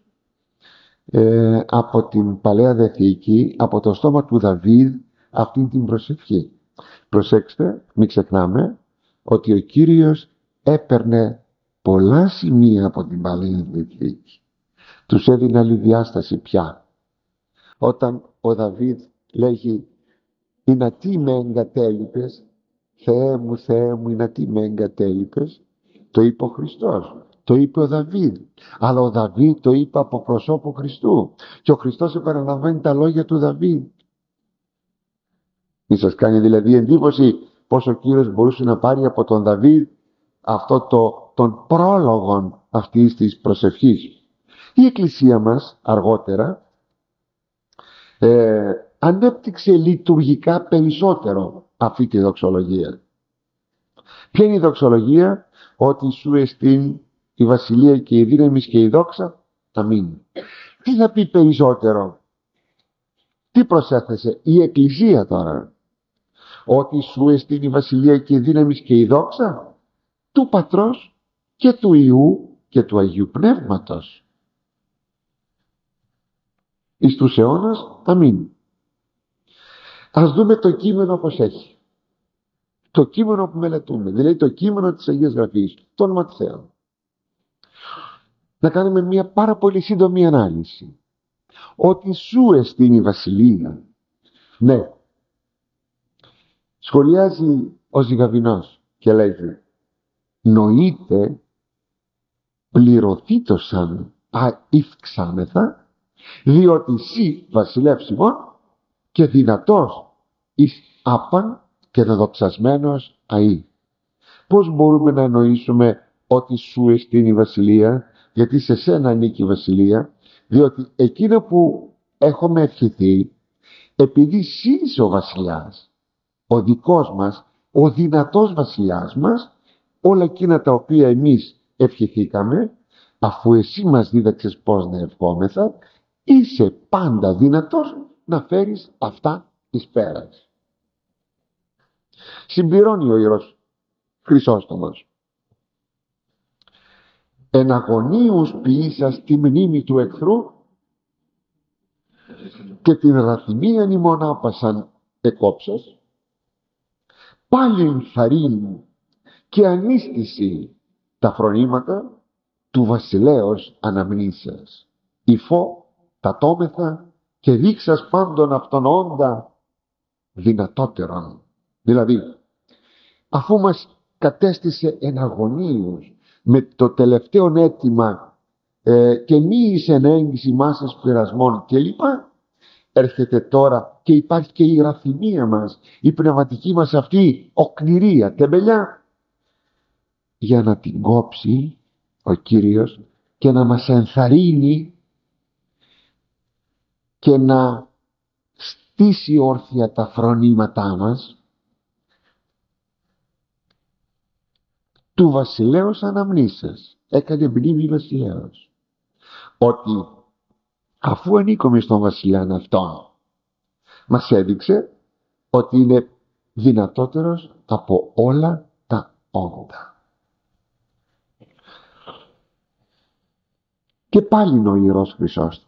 από την Παλαιά Διαθήκη, από το στόμα του Δαβίδ, αυτήν την προσευχή. Προσέξτε, μην ξεχνάμε ότι ο Κύριος έπαιρνε πολλά σημεία από την Παλαιά Διαθήκη. Τους έδινε άλλη διάσταση πια. Όταν ο Δαβίδ λέγει «Ινα τι με εγκατέλειπες, Θεέ μου, ινα τι με εγκατέλειπες», το είπε ο Χριστός, το είπε ο Δαβίδ, αλλά ο Δαβίδ το είπε από προσώπου Χριστού και ο Χριστός επαναλαμβάνει τα λόγια του Δαβίδ. Μη σας κάνει δηλαδή εντύπωση πως ο Κύριος μπορούσε να πάρει από τον Δαβίδ αυτό τον πρόλογο αυτής της προσευχής. Η Εκκλησία μας αργότερα ανέπτυξε λειτουργικά περισσότερο αυτή τη δοξολογία. Ποια είναι η δοξολογία? Ότι σου εστίν η βασιλεία και η δύναμη και η δόξα. Αμήν. Τι θα πει περισσότερο? Τι προσέθεσε η Εκκλησία τώρα? Ότι σου εστίν η βασιλεία και η δύναμη και η δόξα του Πατρός και του Υιού και του Αγίου Πνεύματος εις τους αιώνας. Αμήν. Ας δούμε το κείμενο πως έχει. Το κείμενο που μελετούμε, δηλαδή το κείμενο της Αγίας Γραφής, το όνομα του Θεού. Να κάνουμε μια πάρα πολύ σύντομη ανάλυση. Ότι σου εστίν η βασιλεία. Ναι. Σχολιάζει ο Ζυγαβινός και λέγει, νοείται πληρωθήτωσαν αηφξάμεθα, διότι σύ βασιλεύς ημών και δυνατός εις άπαν και δεδοξασμένος αΐ. Πώς μπορούμε να εννοήσουμε ότι σου εστίν η βασιλεία? Γιατί σε σένα ανήκει η βασιλεία, διότι εκείνο που έχουμε ευχηθεί, επειδή εσύ είσαι ο βασιλιάς, ο δικός μας, ο δυνατός βασιλιάς μας, όλα εκείνα τα οποία εμείς ευχηθήκαμε, αφού εσύ μας δίδαξες πώς να ευχόμεθα, είσαι πάντα δυνατός να φέρεις αυτά εις πέρας. Συμπληρώνει ο Ιερός Χρυσόστομος: εναγωνίους ποιήσας τη μνήμη του εχθρού και την ραθυμίαν ημών άπασαν εκόψας, πάλι ενθαρρύνει και ανίστηση τα φρονήματα του βασιλέως αναμνήσεως. Υφό τα τόμεθα και δείξας πάντων απ' τον όντα δυνατότερον. Δηλαδή, αφού μας κατέστησε εναγωνίους με το τελευταίο αίτημα και μη εις ενέγγιση μάσας πειρασμών κλπ, έρχεται τώρα και υπάρχει και η ραθυμία μας, η πνευματική μας αυτή οκνηρία, τεμπελιά, για να την κόψει ο Κύριος και να μας ενθαρρύνει και να στήσει όρθια τα φρονήματά μας του βασιλέως αναμνήσεως. Έκανε μνήμη βασιλέως, ότι αφού ανήκουμε στον βασιλιάν αυτόν, μας έδειξε ότι είναι δυνατότερος από όλα τα όντα. Και πάλι είναι ο Ιερός Χρυσόστομος: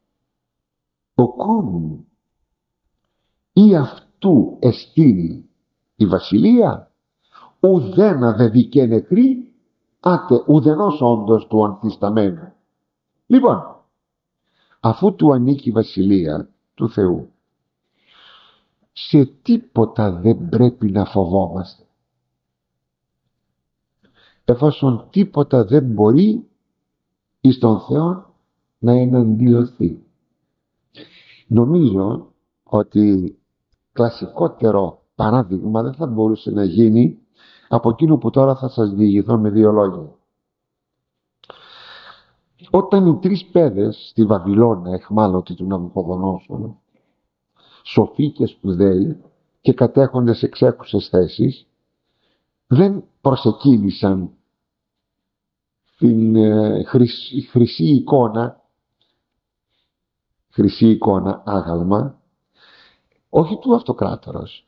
«Οκούν ή αυτού εστίνει η βασιλεία, ουδένα δε δικαί νεκρή, άτε ουδενός όντως του ανθισταμένου». Λοιπόν, αφού του ανήκει η βασιλεία του Θεού, σε τίποτα δεν πρέπει να φοβόμαστε, εφόσον τίποτα δεν μπορεί εις τον Θεό να εναντιωθεί. Νομίζω ότι κλασικότερο παράδειγμα δεν θα μπορούσε να γίνει από εκείνο που τώρα θα σας διηγηθώ με 2 λόγια. Όταν οι 3 παιδες στη Βαβυλώνα, εχμάλωτοι του Ναβουχοδονόσορου, σοφοί και σπουδαίοι και κατέχοντες εξέχουσες θέσεις, δεν προσεκίνησαν την χρυσή εικόνα άγαλμα, όχι του αυτοκράτορος,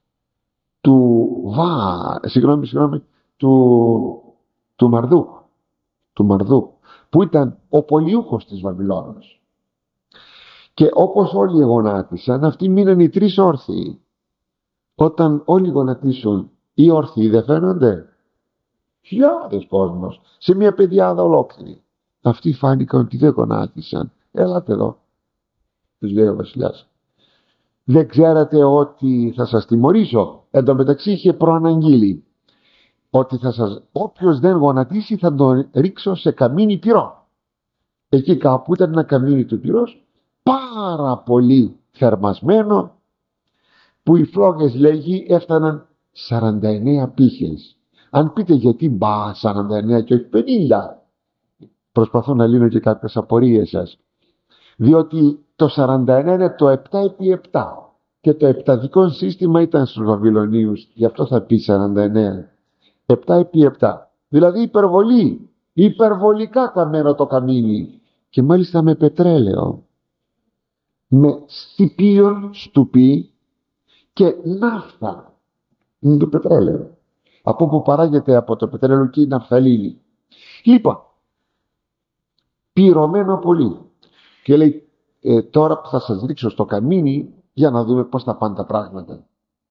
του Μαρδού, που ήταν ο πολιούχος της Βαβυλώνας. Και όπως όλοι γονάτισαν, αυτοί μείναν οι 3 όρθιοι. Όταν όλοι γονατίσουν, οι όρθιοι δεν φαίνονται? Χιλιάδες κόσμος, σε μια πεδιάδα ολόκληρη. Αυτοί φάνηκαν ότι δεν γονάτισαν. Έλατε εδώ, τους λέει ο βασιλιάς. Δεν ξέρατε ότι θα σας τιμωρήσω? Εν τω μεταξύ είχε προαναγγείλει ότι όποιος δεν γονατίσει θα τον ρίξω σε καμίνι πυρό. Εκεί κάπου ήταν ένα καμίνι του πυρός, πάρα πολύ θερμασμένο, που οι φλόγες, λέγει, έφταναν 49 πύχες. Αν πείτε γιατί 49 και όχι 50, προσπαθώ να λύνω και κάποιες απορίες σας. Διότι το 41 είναι το 7 επί 7 και το επταδικό σύστημα ήταν στους Βαβυλωνίους, γι' αυτό θα πει 49. 7 επί 7, δηλαδή υπερβολή, υπερβολικά καμένο το καμίνι, και μάλιστα με πετρέλαιο, με στυπίον στουπί και ναύτα. Είναι το πετρέλαιο, από όπου παράγεται από το πετρέλαιο και η ναυθαλίνη. Λοιπόν, πυρωμένο πολύ, και λέει τώρα που θα σας ρίξω στο καμίνι για να δούμε πώς θα πάνε τα πράγματα.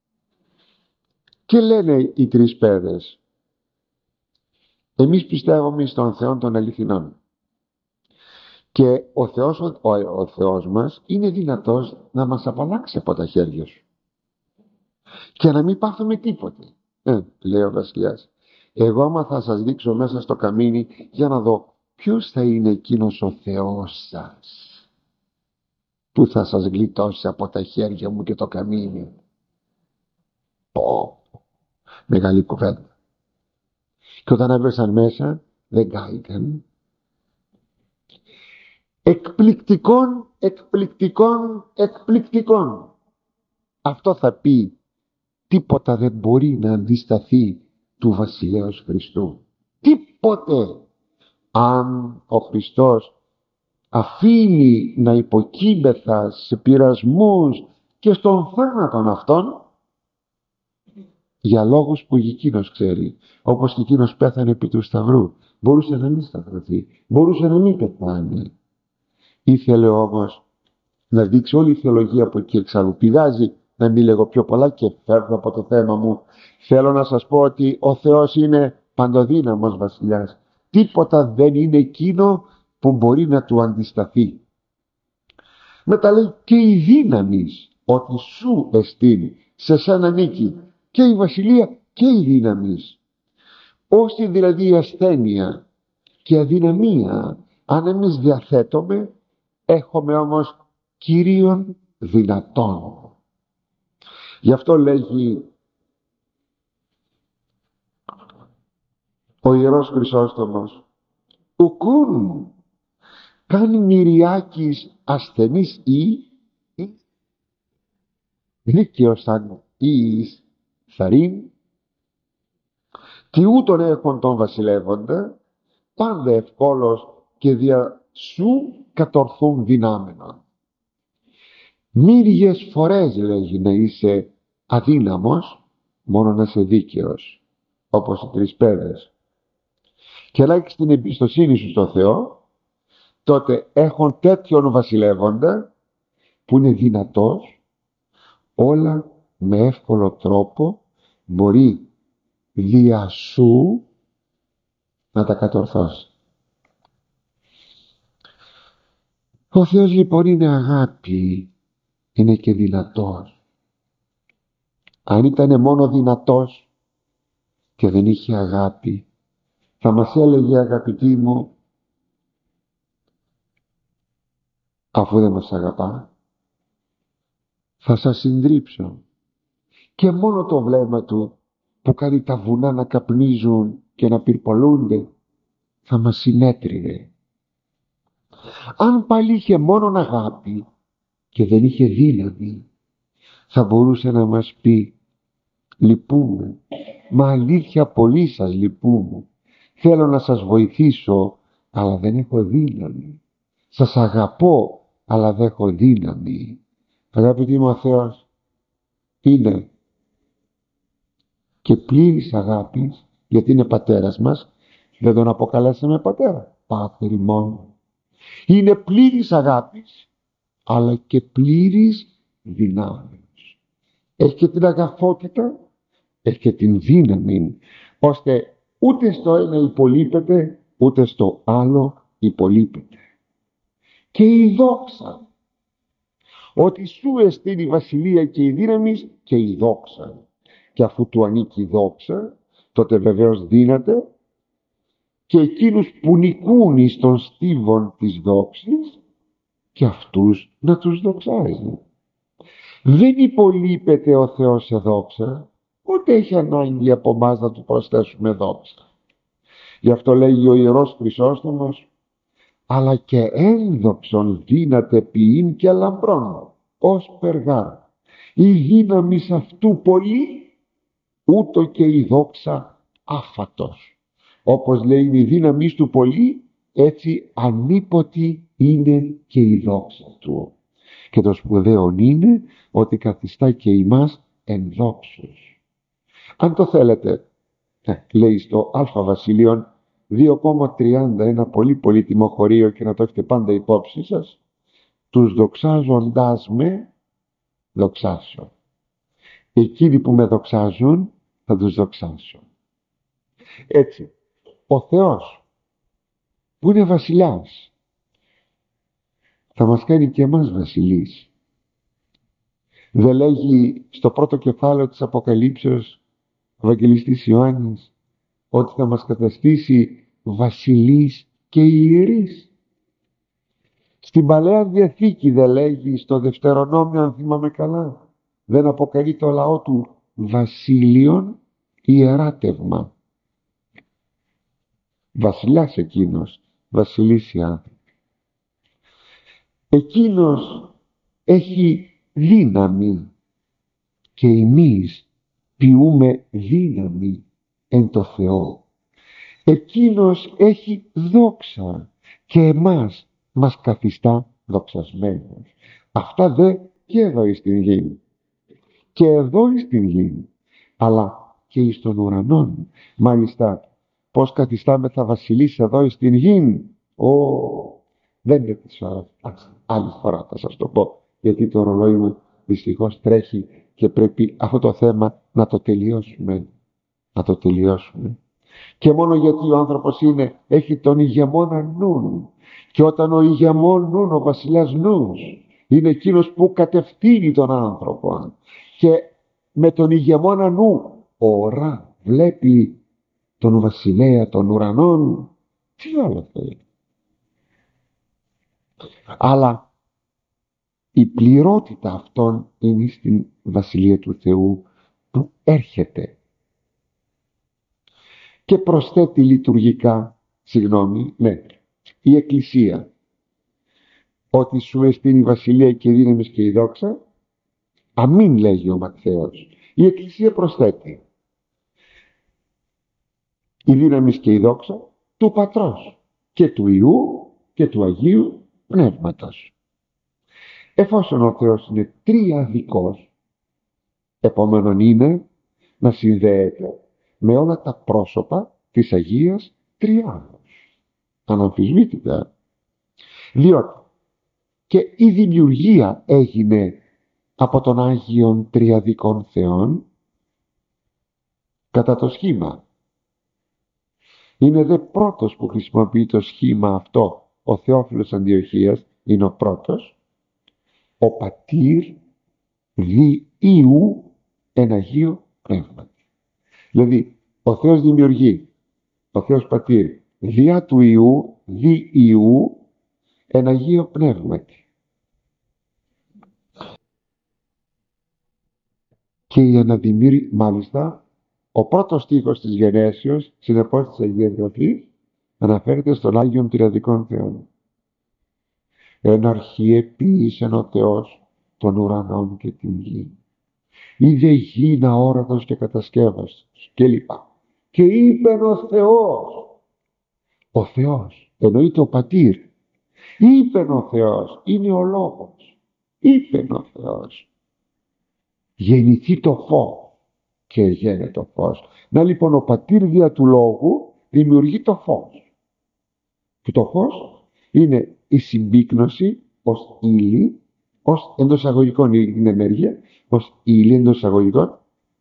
Και λένε οι 3 παιδες, εμείς πιστεύουμε στον Θεό των αληθινών και ο Θεός μας είναι δυνατός να μας απαλλάξει από τα χέρια σου και να μην πάθουμε τίποτε. Λέει ο βασιλιάς, εγώ άμα θα σας δείξω μέσα στο καμίνι για να δω ποιος θα είναι εκείνος ο Θεός σας που θα σας γλιτώσει από τα χέρια μου και το καμίνι. Μεγάλη κουβέντα. Και όταν έβρεσαν μέσα, δεν κάηκαν. Εκπληκτικών. Αυτό θα πει, τίποτα δεν μπορεί να αντισταθεί του βασιλέως Χριστού. Τίποτε. Αν ο Χριστός αφήνει να υποκείμεθα σε πειρασμούς και στον θάνατον αυτόν, για λόγους που εκείνος ξέρει. Όπως και εκείνος πέθανε επί του σταυρού. Μπορούσε να μην σταυρωθεί, μπορούσε να μην πεθάνει. Ήθελε όμως να δείξει όλη η θεολογία από εκεί εξάλλου. Πηγάζει να μην λέγω πιο πολλά και φεύγω από το θέμα μου. Θέλω να σας πω ότι ο Θεός είναι παντοδύναμος βασιλιάς. Τίποτα δεν είναι εκείνο που μπορεί να του αντισταθεί. Μετά λέει και η δύναμη ότι σου εστίν, σε σένα νίκη, και η βασιλεία και η δύναμη. Όσοι δηλαδή η ασθένεια και η αδυναμία, αν εμείς διαθέτουμε, έχουμε όμως Κύριον δυνατόν. Γι' αυτό λέγει ο Ιερός Χρυσόστομος, ουκούν καν μυριάκης ασθενής ή δίκαιος αν εις θαρρύν, τι ούτων έχουν τον βασιλεύοντα, πάντα ευκόλως και δια σου κατορθούν δυνάμενα. Μύριες φορές λέγει να είσαι αδύναμος, μόνο να είσαι δίκαιος, όπως οι τρεις πέδες, και να έχεις την εμπιστοσύνη σου στο Θεό, τότε έχουν τέτοιον βασιλεύοντα που είναι δυνατός, όλα με εύκολο τρόπο μπορεί δια σου να τα κατορθώσει. Ο Θεός λοιπόν είναι αγάπη, είναι και δυνατός. Αν ήταν μόνο δυνατός και δεν είχε αγάπη, θα μας έλεγε, αγαπητοί μου, αφού δεν μας αγαπά, θα σας συντρίψω. Και μόνο το βλέμμα του που κάνει τα βουνά να καπνίζουν και να πυρπολούνται θα μας συνέτριβε. Αν πάλι είχε μόνον αγάπη και δεν είχε δύναμη, θα μπορούσε να μας πει, λυπούμε, μα αλήθεια πολύ σας λυπούμε, θέλω να σας βοηθήσω αλλά δεν έχω δύναμη, σας αγαπώ αλλά δεν έχω δύναμη. Αγαπητοί μου, ο Θεός είναι και πλήρης αγάπης, γιατί είναι πατέρας μας, δεν τον αποκαλέσαμε πατέρα, Πάτερ ημών. Είναι πλήρης αγάπης αλλά και πλήρης δυνάμεως. Έχει και την αγαθότητα, έχει και την δύναμη, ώστε ούτε στο ένα υπολείπεται, ούτε στο άλλο υπολείπεται. Και η δόξα, ότι σου εστίν η βασιλεία και η δύναμη και η δόξα. Και αφού του ανήκει η δόξα, τότε βεβαίως δύναται και εκείνους που νικούν εις των στίβων της δόξης και αυτούς να τους δοξάζει. Δεν υπολείπεται ο Θεός σε δόξα, ούτε έχει ανάγκη από εμάς να του προσθέσουμε δόξα. Γι' αυτό λέγει ο Ιερός Χρυσόστομος, αλλά και ένδοξον δύναται ποιήν και λαμπρόν, ως περγά. Η δύναμη αυτού πολύ, ούτω και η δόξα άφατος. Όπως λέει η δύναμη του πολύ, έτσι ανίποτη είναι και η δόξα του. Και το σπουδαίο είναι ότι καθιστά και ημάς ενδόξους. Αν το θέλετε, λέει στο Α Βασιλείων 2,30, ένα πολύ πολύτιμο χωρίο, και να το έχετε πάντα υπόψη σας, τους δοξάζοντάς με δοξάσω. Εκείνοι που με δοξάζουν θα τους δοξάσω. Έτσι, ο Θεός που είναι βασιλιάς θα μας κάνει και εμάς βασιλείς. Δεν λέγει στο πρώτο κεφάλαιο της Αποκαλύψεως ο Ευαγγελιστής Ιωάννης ότι θα μας καταστήσει βασιλείς και ιερείς? Στην Παλαιά Διαθήκη δεν λέγει, στο Δευτερονόμιο αν θυμάμαι καλά, δεν αποκαλεί το λαό του βασίλειον ιεράτευμα? Βασιλιάς εκείνος, βασιλείς οι άνθρωποι. Εκείνος έχει δύναμη και εμείς ποιούμε δύναμη εν το Θεό. Εκείνος έχει δόξα και εμάς μας καθιστά δοξασμένος. Αυτά δε και εδώ στην γη, και εδώ στην γη, αλλά και εις των ουρανών. Μάλιστα, πως καθιστάμεθα βασιλείς εδώ στην γη, δεν είναι της ώρας. Άλλη φορά θα σας το πω, γιατί το ρολόι μου δυστυχώς τρέχει και πρέπει αυτό το θέμα να το τελειώσουμε. Και μόνο γιατί ο άνθρωπος έχει τον ηγεμόνα νου, και όταν ο ηγεμόν νου, ο βασιλιάς νους, είναι εκείνος που κατευθύνει τον άνθρωπο, και με τον ηγεμόνα νου ορά βλέπει τον βασιλέα των ουρανών, τι άλλο θέλει. Αλλά η πληρότητα αυτών είναι στην Βασιλεία του Θεού που έρχεται και προσθέτει λειτουργικά, η Εκκλησία, ότι σου εστίν η Βασιλεία και η δύναμη και η δόξα. Αμήν, λέγει ο Ματθαίος. Η Εκκλησία προσθέτει η δύναμη και η δόξα του Πατρός και του Υιού και του Αγίου Πνεύματος. Εφόσον ο Θεός είναι τριαδικός, επόμενον είναι να συνδέεται με όλα τα πρόσωπα της Αγίας Τριάδος. Αναμφισβήτητα. Διότι και η δημιουργία έγινε από τον Άγιον Τριαδικών Θεών κατά το σχήμα. Είναι δε πρώτος που χρησιμοποιεί το σχήμα αυτό. Ο Θεόφιλος Αντιοχίας είναι ο πρώτος. Ο Πατήρ δι Υιού εν Αγίου Πνεύματι. Δηλαδή ο Θεός δημιουργεί, ο Θεός Πατήρ, διά του Υιού, δι Υιού εν Αγίο Πνεύματι. Και η αναδημιουργία, μάλιστα, ο πρώτος στίχος της Γενέσεως, συνεπώς της Αγίας Γραφής, αναφέρεται στον Άγιον Τριαδικών Θεών. Εν αρχή επίησεν ο Θεός των ουρανών και την γη. Είδε γη αόρατος και κατασκεύαστος κλπ. Και είπεν ο Θεός, εννοείται ο Πατήρ. Είπεν ο Θεός, είναι ο Λόγος. Είπεν ο Θεός, γεννηθεί το φως, και γένε το φως. Να λοιπόν ο Πατήρ δια του Λόγου δημιουργεί το φως. Και το φως είναι η συμπίκνωση ως ύλη, ως εντός εισαγωγικών είναι ενέργεια, ως ύλη εντός εισαγωγικών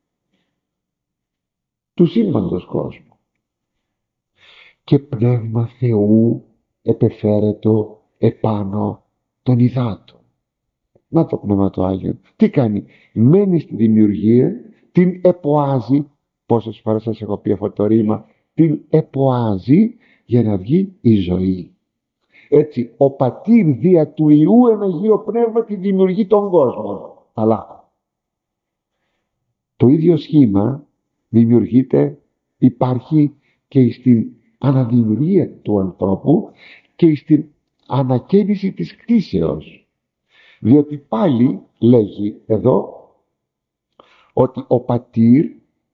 του σύμπαντος κόσμου. Και πνεύμα Θεού επεφέρετο επάνω των υδάτων. Να το Πνεύμα το Άγιο τι κάνει? Μένει στη δημιουργία, την εποάζει. Πόσες φορές σας έχω πει αυτό το ρήμα? Την εποάζει για να βγει η ζωή. Έτσι ο Πατήρ δια του Υιού εν Αγίο Πνεύματι δημιουργεί τον κόσμο. Αλλά το ίδιο σχήμα δημιουργείται, υπάρχει και στην αναδημιουργία του ανθρώπου και στην ανακαίνιση της κτήσεως. Διότι πάλι λέγει εδώ ότι ο Πατήρ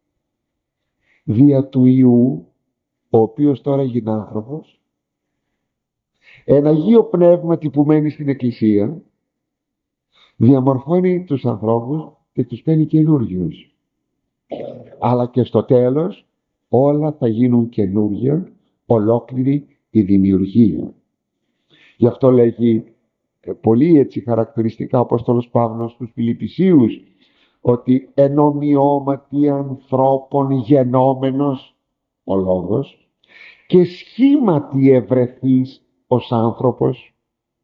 δια του Υιού, ο οποίος τώρα γίνει άνθρωπος, ένα Αγίο Πνεύματι που μένει στην Εκκλησία, διαμορφώνει τους ανθρώπους και τους κάνει καινούριους. Αλλά και στο τέλος όλα θα γίνουν καινούργια, ολόκληρη η δημιουργία. Γι' αυτό λέγει πολύ έτσι χαρακτηριστικά ο Απόστολος Παύλος στους Φιλιππισίους, ότι εν ομοιώματι ανθρώπων γενόμενος ο Λόγος και σχήματι ευρεθείς ως άνθρωπος.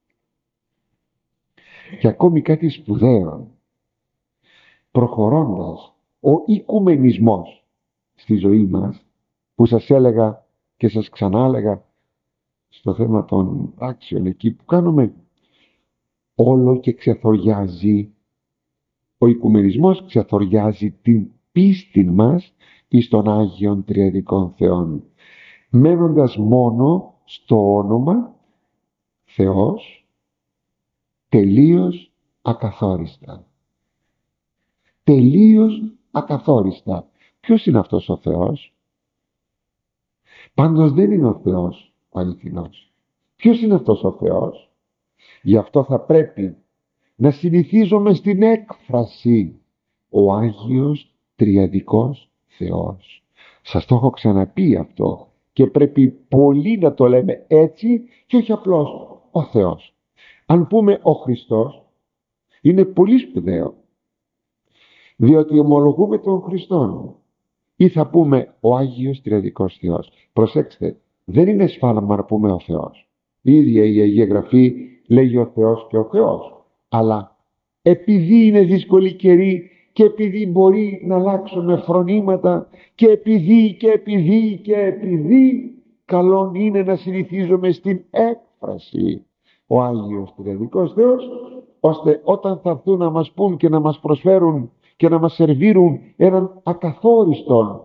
Και ακόμη κάτι σπουδαίο, προχωρώντας ο οικουμενισμός στη ζωή μας, που σας έλεγα και σας ξανάλεγα στο θέμα των άξιων εκεί που κάνουμε, όλο και ξεθοριάζει, ο οικουμενισμός ξεθοριάζει την πίστη μας εις των Άγιων Τριαδικών Θεών, μένοντας μόνο στο όνομα Θεός τελείως ακαθόριστα. Τελείως ακαθόριστα. Ποιος είναι αυτός ο Θεός? Πάντως δεν είναι ο Θεός ο αληθινός. Ποιος είναι αυτός ο Θεός? Γι' αυτό θα πρέπει να συνηθίζουμε στην έκφραση ο Άγιος Τριαδικός Θεός. Σας το έχω ξαναπεί αυτό και πρέπει πολύ να το λέμε έτσι και όχι απλώς ο Θεός. Αν πούμε ο Χριστός είναι πολύ σπουδαίο, διότι ομολογούμε τον Χριστόν, ή θα πούμε ο Άγιος Τριαδικός Θεός. Προσέξτε, δεν είναι σφάλμα να πούμε ο Θεός. Η ίδια η Αγία Γραφή λέγει ο Θεός και ο Θεός. Αλλά επειδή είναι δύσκολη καιρή και επειδή μπορεί να αλλάξουμε φρονήματα και επειδή καλό είναι να συνηθίζουμε στην έκφραση ο Άγιος Τριαδικός Θεός, ώστε όταν θα έρθουν να μας πούν και να μας προσφέρουν και να μας σερβίρουν έναν ακαθόριστον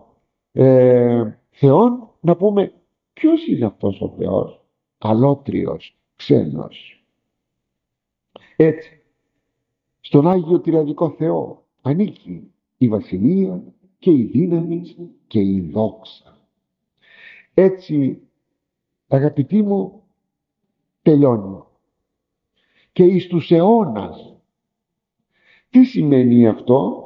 Θεόν, να πούμε ποιος είναι αυτός ο Θεός? Αλότριος, ξένος. Έτσι, στον Άγιο Τριαδικό Θεό ανήκει η βασιλεία και η δύναμη και η δόξα. Έτσι, αγαπητοί μου, τελειώνει. Και εις τους αιώνας. Τι σημαίνει αυτό?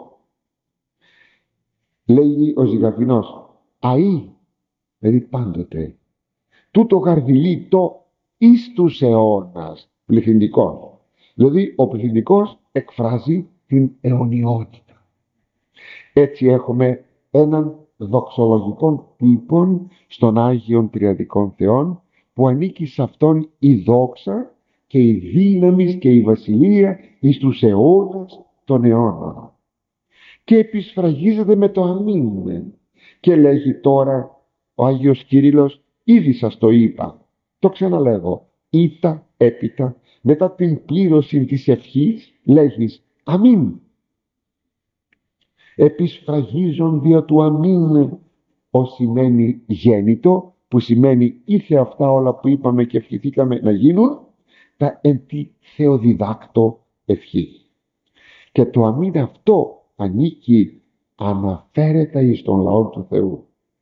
Λέγει ο Ζυγαφινός, αΐ, δηλαδή πάντοτε. Τούτο γαρδιλεί το εις τους αιώνας, πληθυντικός. Δηλαδή ο πληθυντικός εκφράζει την αιωνιότητα. Έτσι έχουμε έναν δοξολογικό τύπον στον Άγιον Τριαδικών Θεών, που ανήκει σε αυτόν η δόξα και η δύναμη και η βασιλεία εις τους αιώνας των αιώνων. Και επισφραγίζεται με το αμήν και λέγει τώρα ο Άγιος Κύριλλος, ήδη σας το είπα, το ξαναλέγω, ήτα έπειτα μετά την πλήρωση της ευχής λέγεις αμήν. Επισφραγίζον δια του αμήν, ως σημαίνει γέννητο, που σημαίνει ήθε αυτά όλα που είπαμε και ευχηθήκαμε να γίνουν, τα εν τη θεοδιδάκτο ευχή. Και το αμήν αυτό ανήκει, αναφέρεται εις τον λαό του Θεού.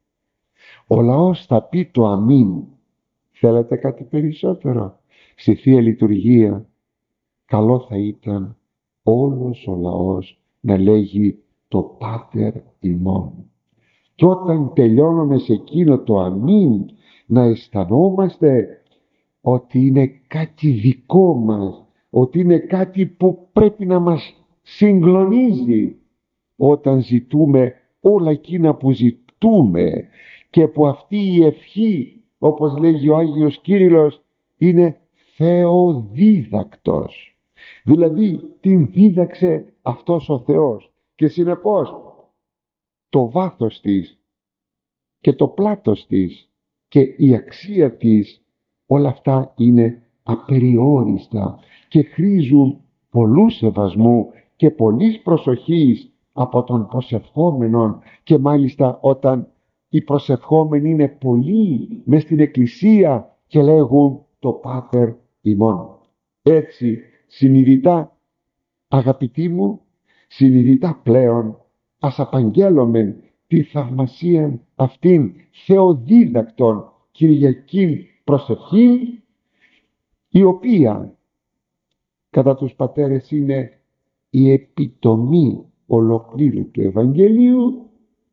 Ο λαός θα πει το αμήν. Θέλετε κάτι περισσότερο? Στη Θεία Λειτουργία καλό θα ήταν όλος ο λαός να λέγει το Πάτερ ημών. Και όταν τελειώνουμε σε εκείνο το αμήν, να αισθανόμαστε ότι είναι κάτι δικό μας, ότι είναι κάτι που πρέπει να μας συγκλονίζει όταν ζητούμε όλα εκείνα που ζητούμε, και που αυτή η ευχή, όπως λέγει ο Άγιος Κύριλλος, είναι θεοδίδακτος. Δηλαδή την δίδαξε αυτός ο Θεός και συνεπώς το βάθος της και το πλάτος της και η αξία της, όλα αυτά είναι απεριόριστα και χρήζουν πολλού σεβασμού και πολλής προσοχής από τον προσευχόμενον, και μάλιστα όταν οι προσευχόμενοι είναι πολλοί μες στην εκκλησία και λέγουν το Πάτερ ημών. Έτσι συνειδητά, αγαπητοί μου, συνειδητά πλέον ας απαγγέλωμεν τη θαυμασία αυτήν θεοδίδακτον Κυριακήν προσευχή, η οποία κατά τους πατέρες είναι η επιτομή ολοκλήρου του Ευαγγελίου,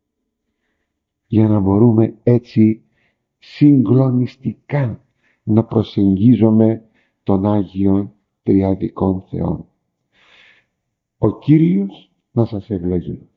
για να μπορούμε έτσι συγκλονιστικά να προσεγγίζουμε τον Άγιον Τριαδικών Θεών. Ο Κύριος να σας ευλογεί.